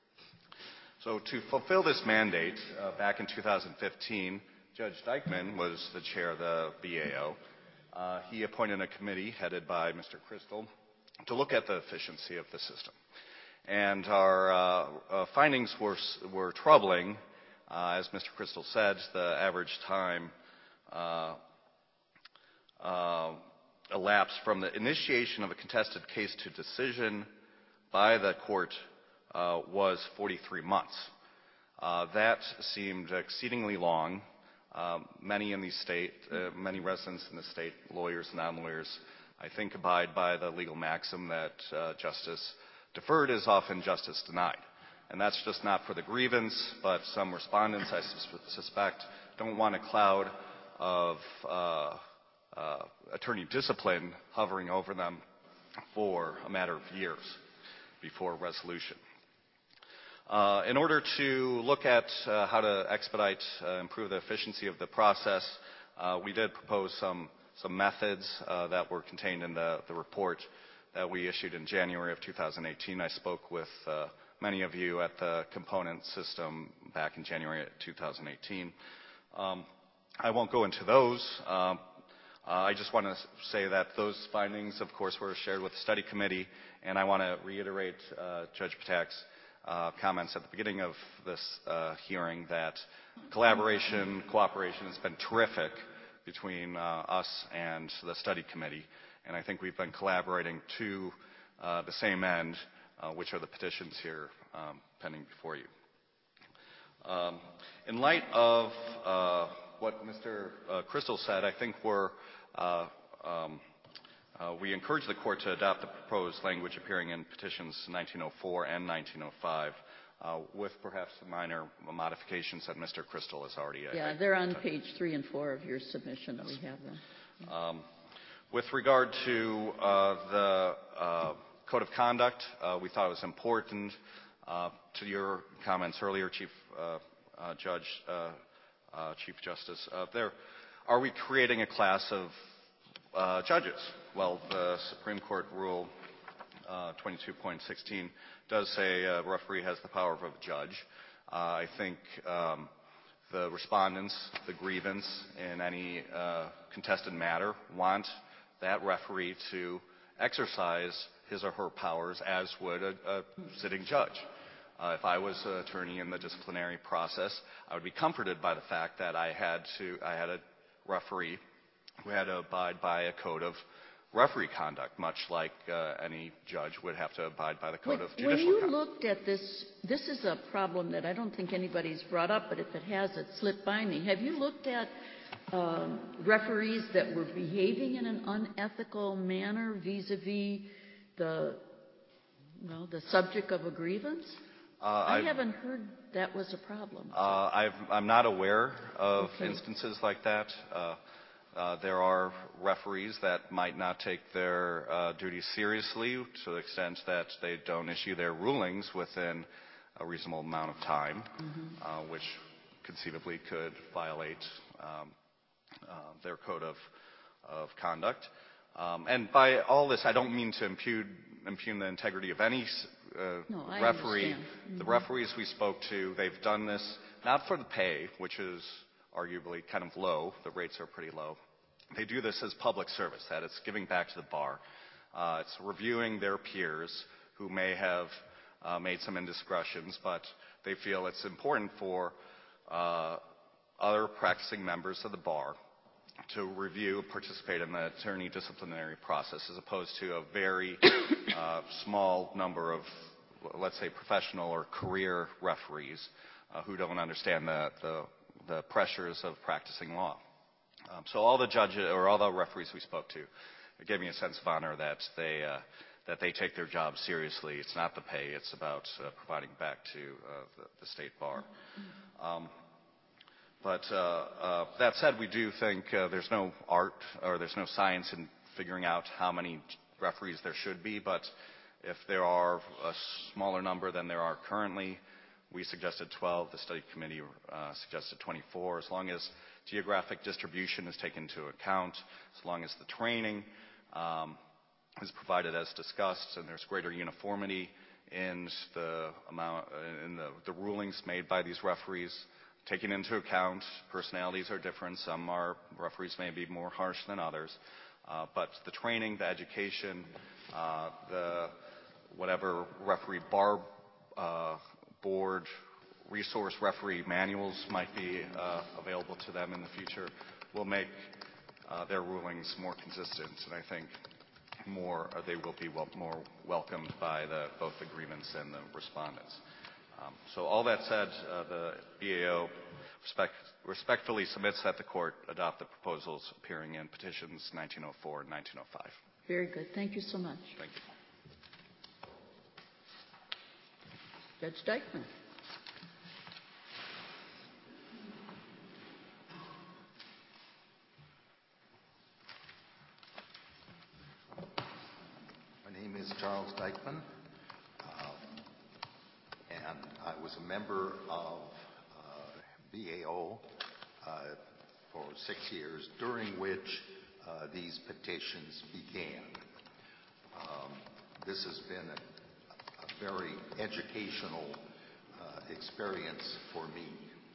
So to fulfill this mandate, uh, back in two thousand fifteen, Judge Dyckman was the chair of the B A O. Uh, he appointed a committee headed by Mister Crystal to look at the efficiency of the system. And our uh, uh, findings were, were troubling. Uh, as Mister Crystal said, the average time uh, uh, elapsed from the initiation of a contested case to decision by the court uh, was forty-three months. Uh, that seemed exceedingly long. Uh, many in the state, uh, many residents in the state, lawyers, non-lawyers, I think abide by the legal maxim that uh, justice deferred is often justice denied. And that's just not for the grievance, but some respondents, I sus- suspect, don't want a cloud of uh, uh, attorney discipline hovering over them for a matter of years before resolution. Uh, in order to look at uh, how to expedite, uh, improve the efficiency of the process, uh, we did propose some, some methods uh, that were contained in the, the report that we issued in January of two thousand eighteen. I spoke with uh, many of you at the component system back in January of two thousand eighteen. Um, I won't go into those. Um, uh, I just want to say that those findings, of course, were shared with the study committee, and I want to reiterate uh, Judge Patak's Uh, comments at the beginning of this uh, hearing that collaboration, cooperation has been terrific between uh, us and the study committee, and I think we've been collaborating to uh, the same end, uh, which are the petitions here um, pending before you. Um, in light of uh, what Mister Uh, Crystal said, I think we're uh, um, Uh, we encourage the court to adopt the proposed language appearing in petitions nineteen oh four and nineteen oh five, uh, with perhaps some minor modifications that Mister Crystal has already. Yeah, uh, they're on page three and four of your submission. Yes. We have them. Um, with regard to uh, the uh, code of conduct, uh, we thought it was important. Uh, to your comments earlier, Chief uh, uh, Judge, uh, uh, Chief Justice, uh, there, are we creating a class of uh, judges? Well, the Supreme Court Rule uh, twenty-two point sixteen does say a referee has the power of a judge. Uh, I think um, the respondents, the grievance in any uh, contested matter want that referee to exercise his or her powers as would a, a sitting judge. Uh, if I was an attorney in the disciplinary process, I would be comforted by the fact that I had to, I had a referee who had to abide by a code of referee conduct, much like uh, any judge would have to abide by the code when, of judicial when you conduct. looked at this, this is a problem that I don't think anybody's brought up, but if it has, it slipped by me. Have you looked at um, referees that were behaving in an unethical manner vis-a-vis the, well, the subject of a grievance? Uh, I I've, haven't heard that was a problem. Uh, I've, I'm not aware of Okay. instances like that. Uh, Uh, there are referees that might not take their uh, duties seriously to the extent that they don't issue their rulings within a reasonable amount of time, Mm-hmm. uh, which conceivably could violate um, uh, their code of, of conduct. Um, and by all this, I don't mean to impugn, impugn the integrity of any uh, No, I referee. understand. Mm-hmm. The referees we spoke to, they've done this not for the pay, which is arguably kind of low. The rates are pretty low. They do this as public service, that it's giving back to the bar. Uh, it's reviewing their peers who may have uh, made some indiscretions, but they feel it's important for uh, other practicing members of the bar to review, participate in the attorney disciplinary process, as opposed to a very uh, small number of, let's say, professional or career referees uh, who don't understand the, the the pressures of practicing law. Um, so all the judges or all the referees we spoke to gave me a sense of honor that they uh, that they take their job seriously. It's not the pay; it's about uh, providing back to uh, the, the state bar. Um, but uh, uh, that said, we do think uh, there's no art or there's no science in figuring out how many referees there should be. But if there are a smaller number than there are currently, we suggested twelve. The study committee uh, suggested twenty-four. As long as geographic distribution is taken into account, as long as the training um, is provided as discussed, and there's greater uniformity in the amount in the, the rulings made by these referees, taking into account personalities are different. Some are referees may be more harsh than others, uh, but the training, the education, uh, the whatever referee bar uh, board resource referee manuals might be uh, available to them in the future will make uh, their rulings more consistent, and I think more uh, they will be wel- more welcomed by the, both the grievance and the respondents. Um, so all that said, uh, the B A O respect, respectfully submits that the court adopt the proposals appearing in petitions nineteen oh four and nineteen oh five. Very good. Thank you so much. Thank you. Judge Dyckman. My name is Charles Dyckman, uh, and I was a member of uh, B A O uh, for six years, during which uh, these petitions began. Um, this has been a, a very educational uh, experience for me,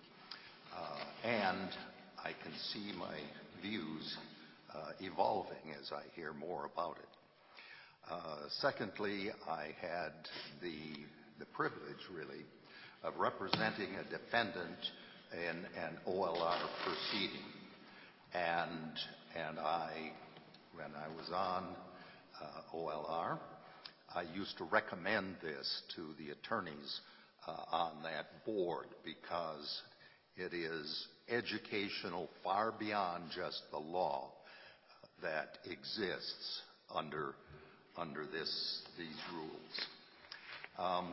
uh, and I can see my views uh, evolving as I hear more about it. Uh, secondly, I had the, the privilege, really, of representing a defendant in an O L R proceeding. And, and I, when I was on uh, O L R, I used to recommend this to the attorneys uh, on that board because it is educational far beyond just the law that exists under under this, these rules. Um,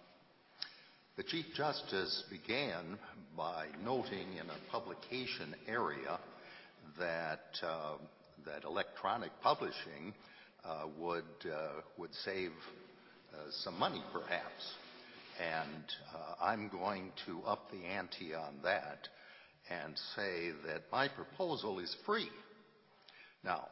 the Chief Justice began by noting in a publication area that, uh, that electronic publishing uh, would, uh, would save uh, some money, perhaps. And uh, I'm going to up the ante on that and say that my proposal is free. Now,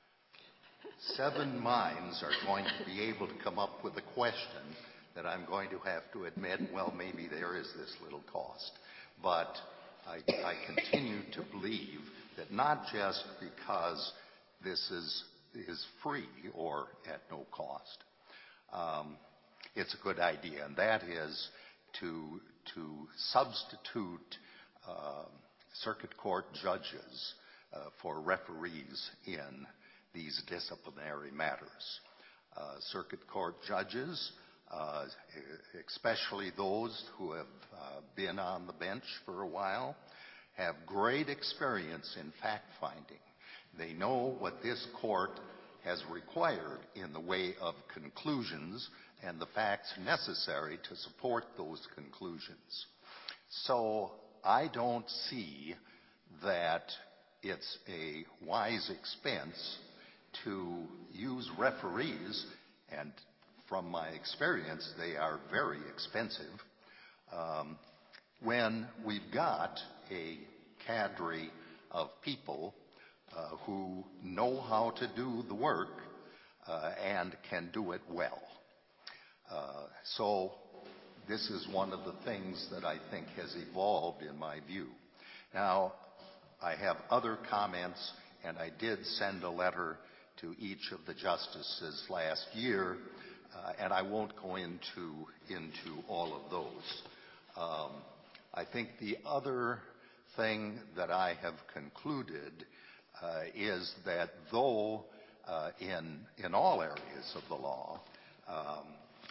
seven minds are going to be able to come up with a question that I'm going to have to admit, well, maybe there is this little cost. But I, I continue to believe that not just because this is, is free or at no cost, um, it's a good idea, and that is to, to substitute uh, circuit court judges uh, for referees in these disciplinary matters. Uh, circuit court judges, uh, especially those who have uh, been on the bench for a while, have great experience in fact-finding. They know what this court has required in the way of conclusions and the facts necessary to support those conclusions. So I don't see that it's a wise expense to use referees, and from my experience, they are very expensive, um, when we've got a cadre of people uh, who know how to do the work uh, and can do it well. Uh, so this is one of the things that I think has evolved in my view. Now, I have other comments, and I did send a letter to each of the justices last year, uh, and I won't go into, into all of those. Um, I think the other thing that I have concluded uh, is that though uh, in, in all areas of the law, um,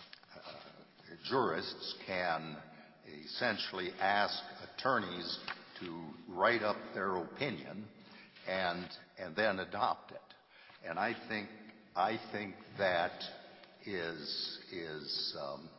uh, jurists can essentially ask attorneys to write up their opinion and and then adopt it. And I think I think that is is um,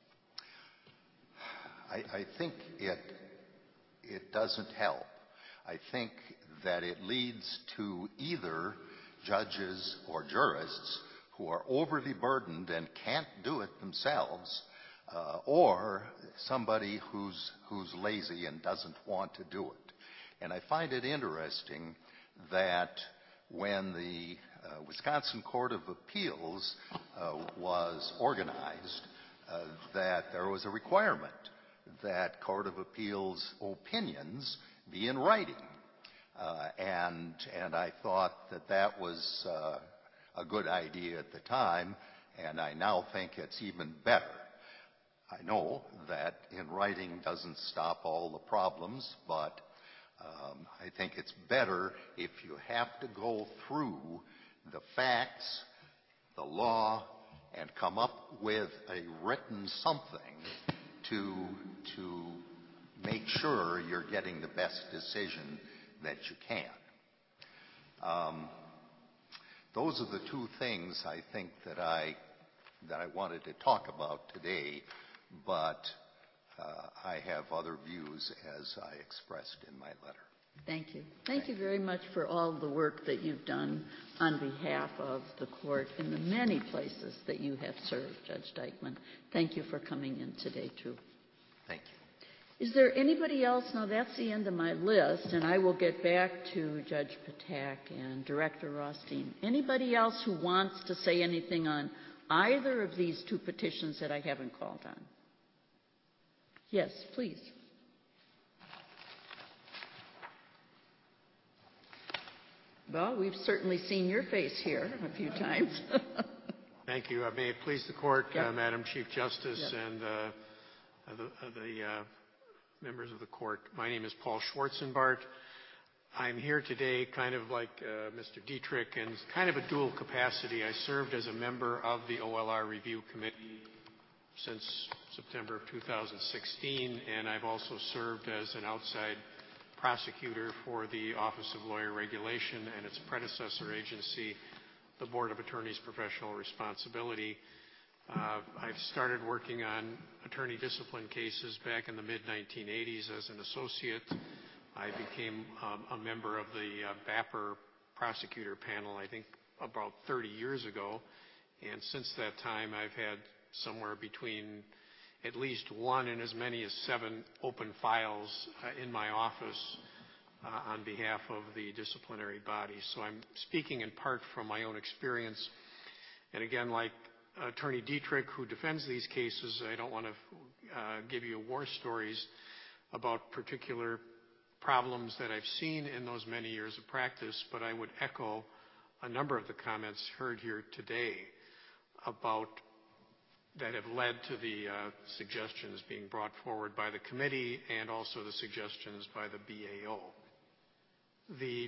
I, I think it it doesn't help. I think that it leads to either judges or jurists who are overly burdened and can't do it themselves, uh, or somebody who's who's lazy and doesn't want to do it. And I find it interesting that when the uh, Wisconsin Court of Appeals uh, was organized, uh, that there was a requirement that Court of Appeals opinions be in writing. Uh, and and I thought that that was uh, a good idea at the time, and I now think it's even better. I know that in writing doesn't stop all the problems, but um, I think it's better if you have to go through the facts, the law, and come up with a written something to to make sure you're getting the best decision that you can. Um, those are the two things I think that I that I wanted to talk about today, but uh, I have other views as I expressed in my letter. Thank you. Thank you very much for all the work that you've done on behalf of the court in the many places that you have served, Judge Dyckman. Thank you for coming in today, too. Thank you. Is there anybody else? Now, that's the end of my list, and I will get back to Judge Patak and Director Rothstein. Anybody else who wants to say anything on either of these two petitions that I haven't called on? Yes, please. Well, we've certainly seen your face here a few times. Thank you. Uh, may it please the Court, Yep. uh, Madam Chief Justice Yep. and uh, the, uh, the uh, members of the Court. My name is Paul Schwarzenbart. I'm here today kind of like uh, Mister Dietrich in kind of a dual capacity. I served as a member of the O L R Review Committee since September of two thousand sixteen, and I've also served as an outside prosecutor for the Office of Lawyer Regulation and its predecessor agency, the Board of Attorneys Professional Responsibility. Uh, I've started working on attorney discipline cases back in the mid nineteen eighties as an associate. I became um, a member of the uh, B A P R prosecutor panel, I think about thirty years ago, and since that time I've had somewhere between at least one and as many as seven open files uh, in my office uh, on behalf of the disciplinary body. So I'm speaking in part from my own experience. And again, like Attorney Dietrich, who defends these cases, I don't want to uh, give you war stories about particular problems that I've seen in those many years of practice, but I would echo a number of the comments heard here today about that have led to the uh, suggestions being brought forward by the committee and also the suggestions by the B A O. The,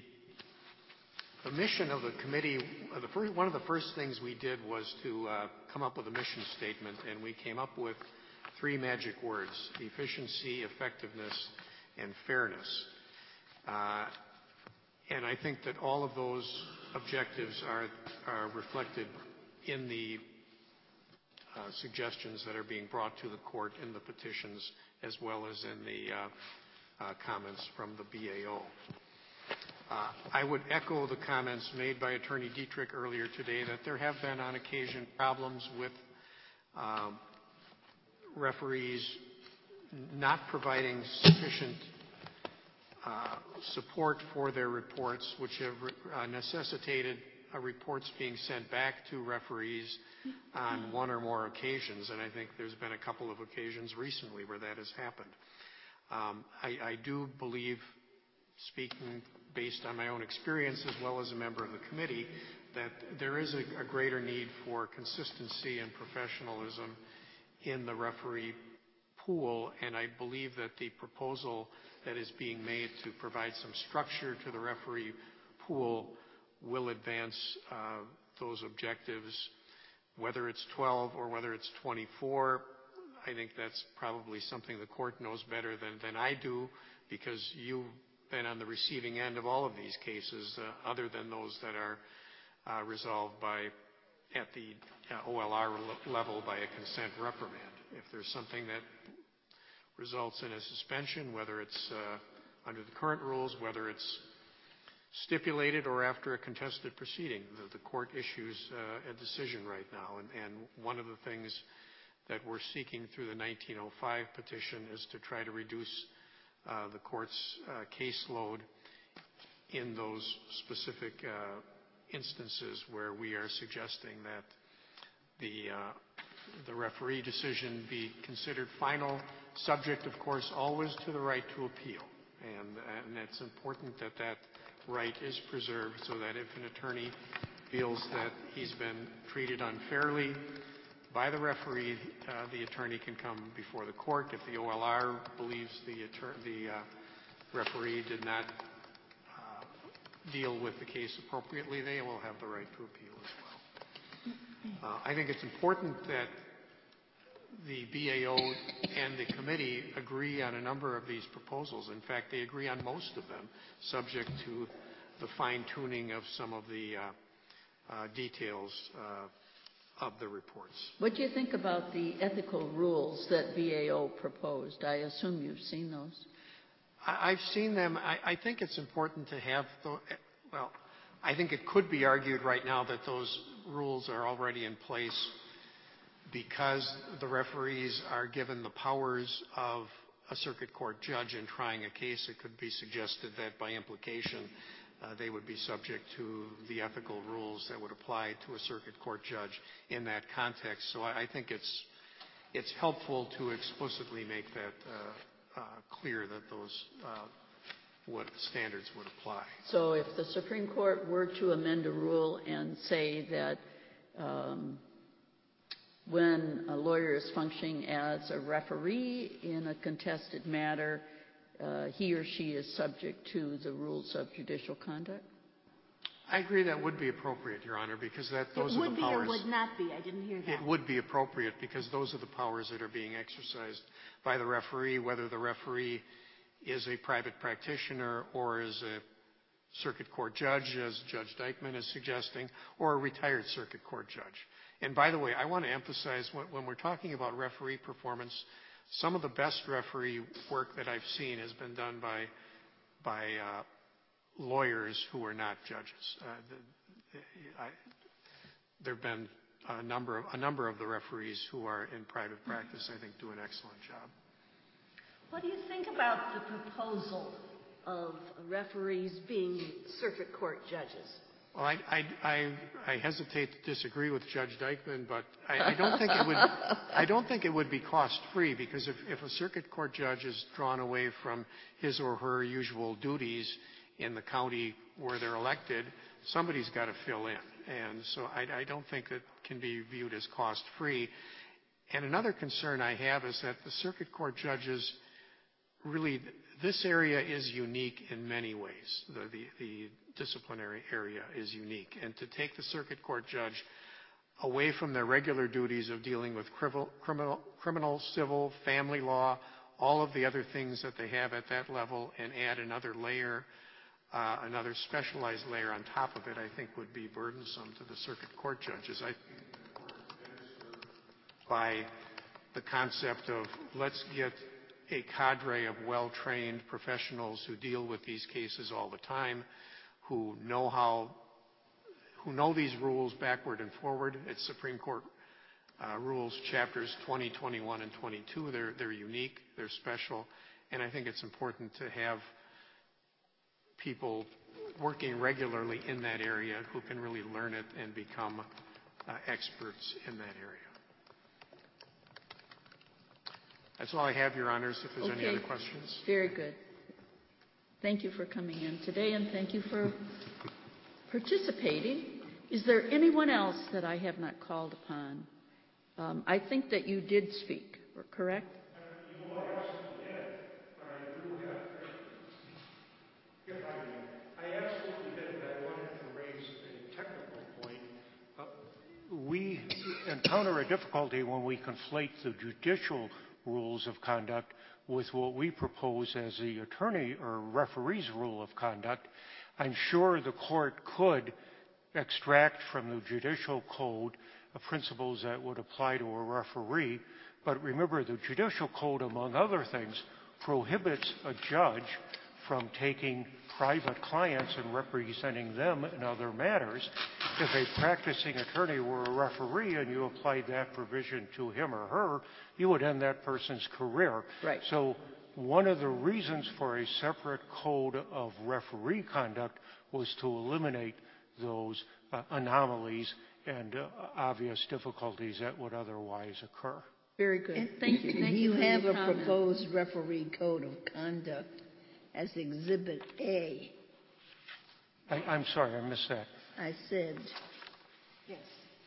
the mission of the committee, uh, the first, one of the first things we did was to uh, come up with a mission statement, and we came up with three magic words: efficiency, effectiveness, and fairness. Uh, and I think that all of those objectives are, are reflected in the Uh, suggestions that are being brought to the court in the petitions as well as in the uh, uh, comments from the B A O. Uh, I would echo the comments made by Attorney Dietrich earlier today that there have been on occasion problems with um, referees not providing sufficient uh, support for their reports, which have uh, necessitated uh, reports being sent back to referees on one or more occasions, and I think there's been a couple of occasions recently where that has happened. Um, I, I do believe, speaking based on my own experience as well as a member of the committee, that there is a, a greater need for consistency and professionalism in the referee pool, and I believe that the proposal that is being made to provide some structure to the referee pool will advance uh, those objectives. Whether it's twelve or whether it's twenty-four, I think that's probably something the court knows better than, than I do, because you've been on the receiving end of all of these cases, uh, other than those that are uh, resolved by at the uh, O L R level by a consent reprimand. If there's something that results in a suspension, whether it's uh, under the current rules, whether it's stipulated or after a contested proceeding, the, the court issues uh, a decision right now. And, and one of the things that we're seeking through the nineteen oh five petition is to try to reduce uh, the court's uh, caseload in those specific uh, instances where we are suggesting that the uh, the referee decision be considered final, subject, of course, always to the right to appeal. And, and it's important that that right is preserved so that if an attorney feels that he's been treated unfairly by the referee, uh, the attorney can come before the court. If the O L R believes the, the uh, referee did not uh, deal with the case appropriately, they will have the right to appeal as well. Uh, I think it's important that the B A O and the committee agree on a number of these proposals. In fact, they agree on most of them, subject to the fine-tuning of some of the uh, uh, details uh, of the reports. What do you think about the ethical rules that B A O proposed? I assume you've seen those. I, I've seen them. I, I think it's important to have, the, well, I think it could be argued right now that those rules are already in place because the referees are given the powers of a circuit court judge in trying a case. It could be suggested that by implication uh, they would be subject to the ethical rules that would apply to a circuit court judge in that context. So I, I think it's, it's helpful to explicitly make that uh, uh, clear that those uh, what standards would apply. So if the Supreme Court were to amend a rule and say that um, when a lawyer is functioning as a referee in a contested matter, uh, he or she is subject to the rules of judicial conduct? I agree that would be appropriate, Your Honor, because that those it are the powers. It would be or would not be. I didn't hear that. It would be appropriate because those are the powers that are being exercised by the referee, whether the referee is a private practitioner or is a circuit court judge, as Judge Dyckman is suggesting, or a retired circuit court judge. And by the way, I want to emphasize when, when we're talking about referee performance, some of the best referee work that I've seen has been done by, by uh, lawyers who are not judges. Uh, the, I, there have been a number, of, a number of the referees who are in private practice, I think, do an excellent job. What do you think about the proposal of referees being circuit court judges? Well, I, I, I, I hesitate to disagree with Judge Dyckman, but I, I don't think it would. I don't think it would be cost-free because if, if a circuit court judge is drawn away from his or her usual duties in the county where they're elected, somebody's got to fill in, and so I, I don't think it can be viewed as cost-free. And another concern I have is that the circuit court judges really, this area is unique in many ways. The, the, the disciplinary area is unique. And to take the circuit court judge away from their regular duties of dealing with criminal, criminal, criminal, civil, family law, all of the other things that they have at that level, and add another layer, uh, another specialized layer on top of it, I think would be burdensome to the circuit court judges. I by the concept of let's get a cadre of well-trained professionals who deal with these cases all the time, who know how, who know these rules backward and forward. It's Supreme Court uh, rules, chapters twenty, twenty-one, and twenty-two. They're, they're unique, they're special, and I think it's important to have people working regularly in that area who can really learn it and become uh, experts in that area. That's all I have, Your Honors, if there's okay. any other questions. Very good. Thank you for coming in today, and thank you for participating. Is there anyone else that I have not called upon? Um, I think that you did speak, correct? Uh, you know, I absolutely did, but I do have, if I may, I absolutely did, but I wanted to raise a technical point. Uh, we encounter a difficulty when we conflate the judicial rules of conduct with what we propose as the attorney or referee's rule of conduct, I'm sure the court could extract from the judicial code uh, principles that would apply to a referee. But remember, the judicial code, among other things, prohibits a judge from taking private clients and representing them in other matters. If a practicing attorney were a referee and you applied that provision to him or her, you would end that person's career. Right. So one of the reasons for a separate code of referee conduct was to eliminate those uh, anomalies and uh, obvious difficulties that would otherwise occur. Very good. And Thank you. Thank you you for have your a comment. proposed referee code of conduct as Exhibit A. I, I'm sorry, I missed that. I said, Yes.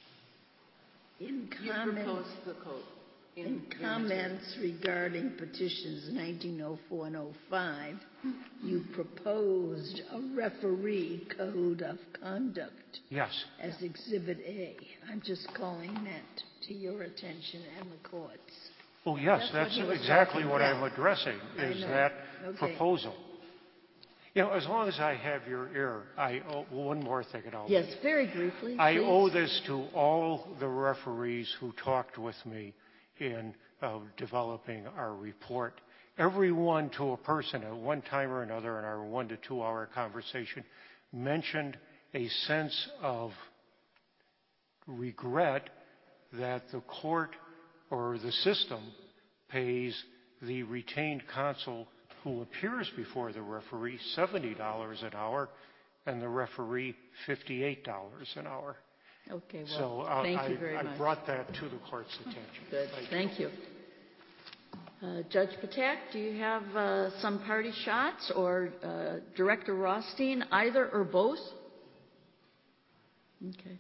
in You comment, proposed the code. in your comments regarding petitions nineteen oh four and oh five, you proposed a referee code of conduct Yes. as Exhibit A. I'm just calling that to your attention and the court's. Oh, yes, That's that's, what he was exactly talking what about. I'm addressing, I is know. that Okay. proposal. You know, as long as I have your ear, I owe one more thing, and I'll Yes, very briefly. I please. owe this to all the referees who talked with me in uh, developing our report. Everyone to a person at one time or another in our one to two hour conversation mentioned a sense of regret that the court or the system pays the retained counsel who appears before the referee seventy dollars an hour and the referee fifty-eight dollars an hour. Okay, well, So uh, thank I, you very I much. brought that to the court's attention. Good. Thank you. Thank you. Uh, Judge Patak, do you have uh, some party shots, or uh, Director Rothstein, either or both? Okay.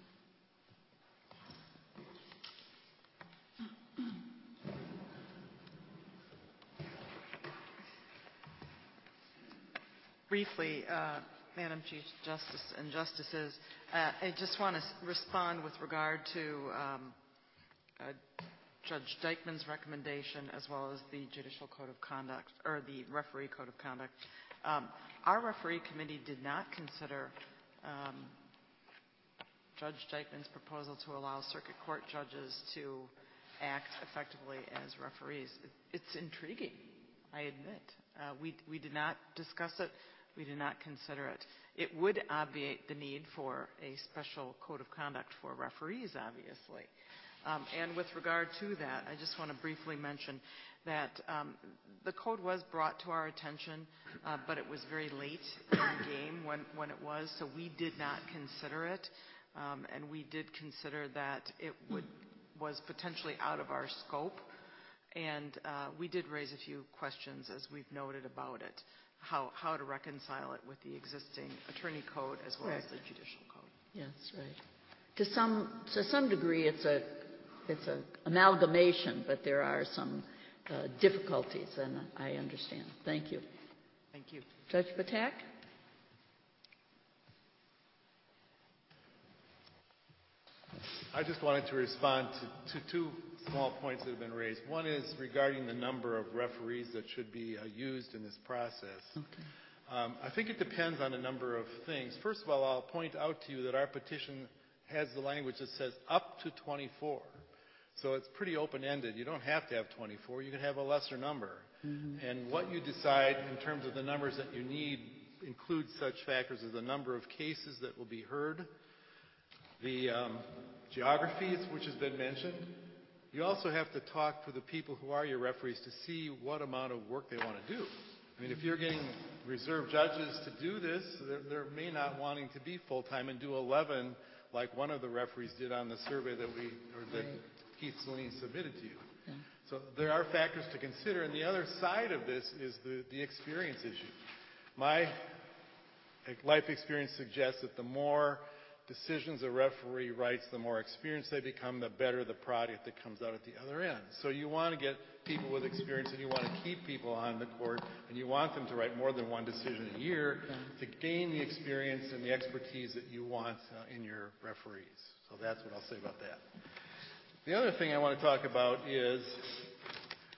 Briefly, uh, Madam Chief Justice and Justices, uh, I just want to respond with regard to um, uh, Judge Dykeman's recommendation as well as the Judicial Code of Conduct, or the Referee Code of Conduct. Um, our referee committee did not consider um, Judge Dykeman's proposal to allow circuit court judges to act effectively as referees. It, it's intriguing, I admit. Uh, we, we did not discuss it. We did not consider it. It would obviate the need for a special code of conduct for referees, obviously. Um, and with regard to that, I just want to briefly mention that um, the code was brought to our attention, uh, but it was very late in the game when, when it was, so we did not consider it. Um, and we did consider that it would, was potentially out of our scope. And uh, we did raise a few questions, as we've noted, about it, how, how to reconcile it with the existing attorney code as well Right. as the judicial code. Yes, right. To some to some degree, it's a it's an amalgamation, but there are some uh, difficulties, and I understand. Thank you. Thank you. Judge Patak? I just wanted to respond to, to two small points that have been raised. One is regarding the number of referees that should be uh, used in this process. Okay. Um, I think it depends on a number of things. First of all, I'll point out to you that our petition has the language that says up to twenty-four. So it's pretty open-ended. You don't have to have twenty-four. You can have a lesser number. Mm-hmm. And what you decide in terms of the numbers that you need includes such factors as the number of cases that will be heard, the um, geographies, which has been mentioned. You also have to talk to the people who are your referees to see what amount of work they want to do. I mean, if you're getting reserve judges to do this, they're, they're may not wanting to be full-time and do eleven like one of the referees did on the survey that we, or that Right. Keith Celine submitted to you. Yeah. So there are factors to consider, and the other side of this is the, the experience issue. My life experience suggests that the more decisions a referee writes, the more experienced they become, the better the product that comes out at the other end. So you want to get people with experience, and you want to keep people on the court, and you want them to write more than one decision a year to gain the experience and the expertise that you want uh, in your referees. So that's what I'll say about that. The other thing I want to talk about is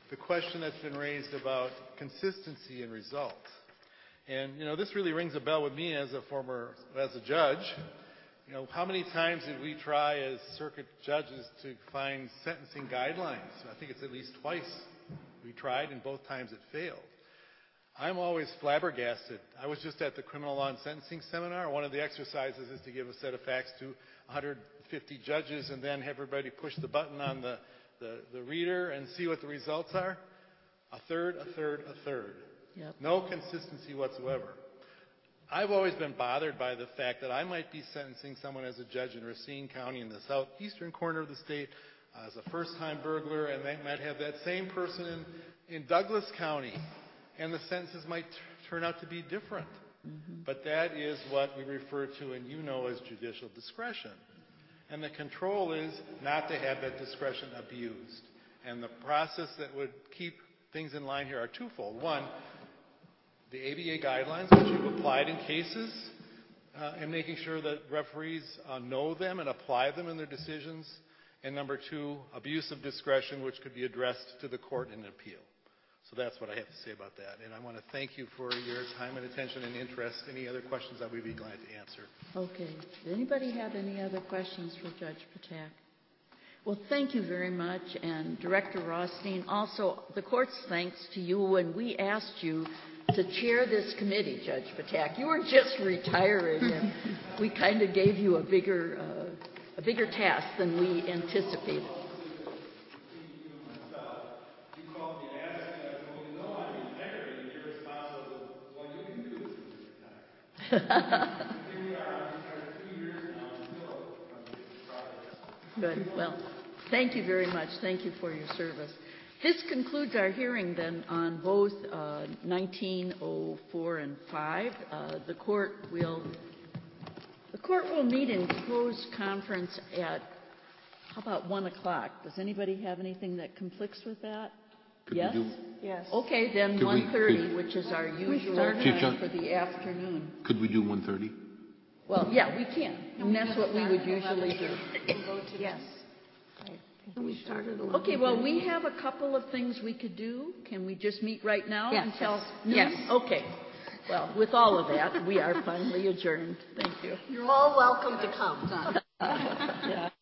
the question that's been raised about consistency in results. And, you know, this really rings a bell with me as a former, as a judge. You know, how many times did we try as circuit judges to find sentencing guidelines? I think it's at least twice we tried, and both times it failed. I'm always flabbergasted. I was just at the criminal law and sentencing seminar. One of the exercises is to give a set of facts to one hundred fifty judges and then have everybody push the button on the, the, the reader and see what the results are. A third, a third, a third. Yep. No consistency whatsoever. I've always been bothered by the fact that I might be sentencing someone as a judge in Racine County in the southeastern corner of the state uh, as a first-time burglar, and they might have that same person in, in Douglas County, and the sentences might t- turn out to be different. Mm-hmm. But that is what we refer to, and you know, as judicial discretion. And the control is not to have that discretion abused. And the process that would keep things in line here are twofold. One, the A B A guidelines, which you've applied in cases, uh, and making sure that referees uh, know them and apply them in their decisions. And number two, abuse of discretion, which could be addressed to the court in an appeal. So that's what I have to say about that. And I want to thank you for your time and attention and interest. Any other questions, I would be glad to answer. Okay. Does anybody have any other questions for Judge Patak? Well, thank you very much. And Director Rothstein, also the court's thanks to you when we asked you to chair this committee, Judge Patak. You were just retiring, and we kind of gave you a bigger, uh, a bigger task than we anticipated. Good. Well, thank you very much. Thank you for your service. This concludes our hearing then on both uh, nineteen oh four and five. Uh, the court will the court will meet in closed conference at how about one o'clock? Does anybody have anything that conflicts with that? Could yes. We do, yes. Okay, then one thirty, which is our usual time for the afternoon. Could we do one thirty? Well, yeah, we can, and that's what we would usually do. Yes. We started. Okay, well, we have a couple of things we could do. Can we just meet right now Yes. until noon? Yes. Okay. Well, with all of that, we are finally adjourned. Thank you. You're all welcome to come. Yeah.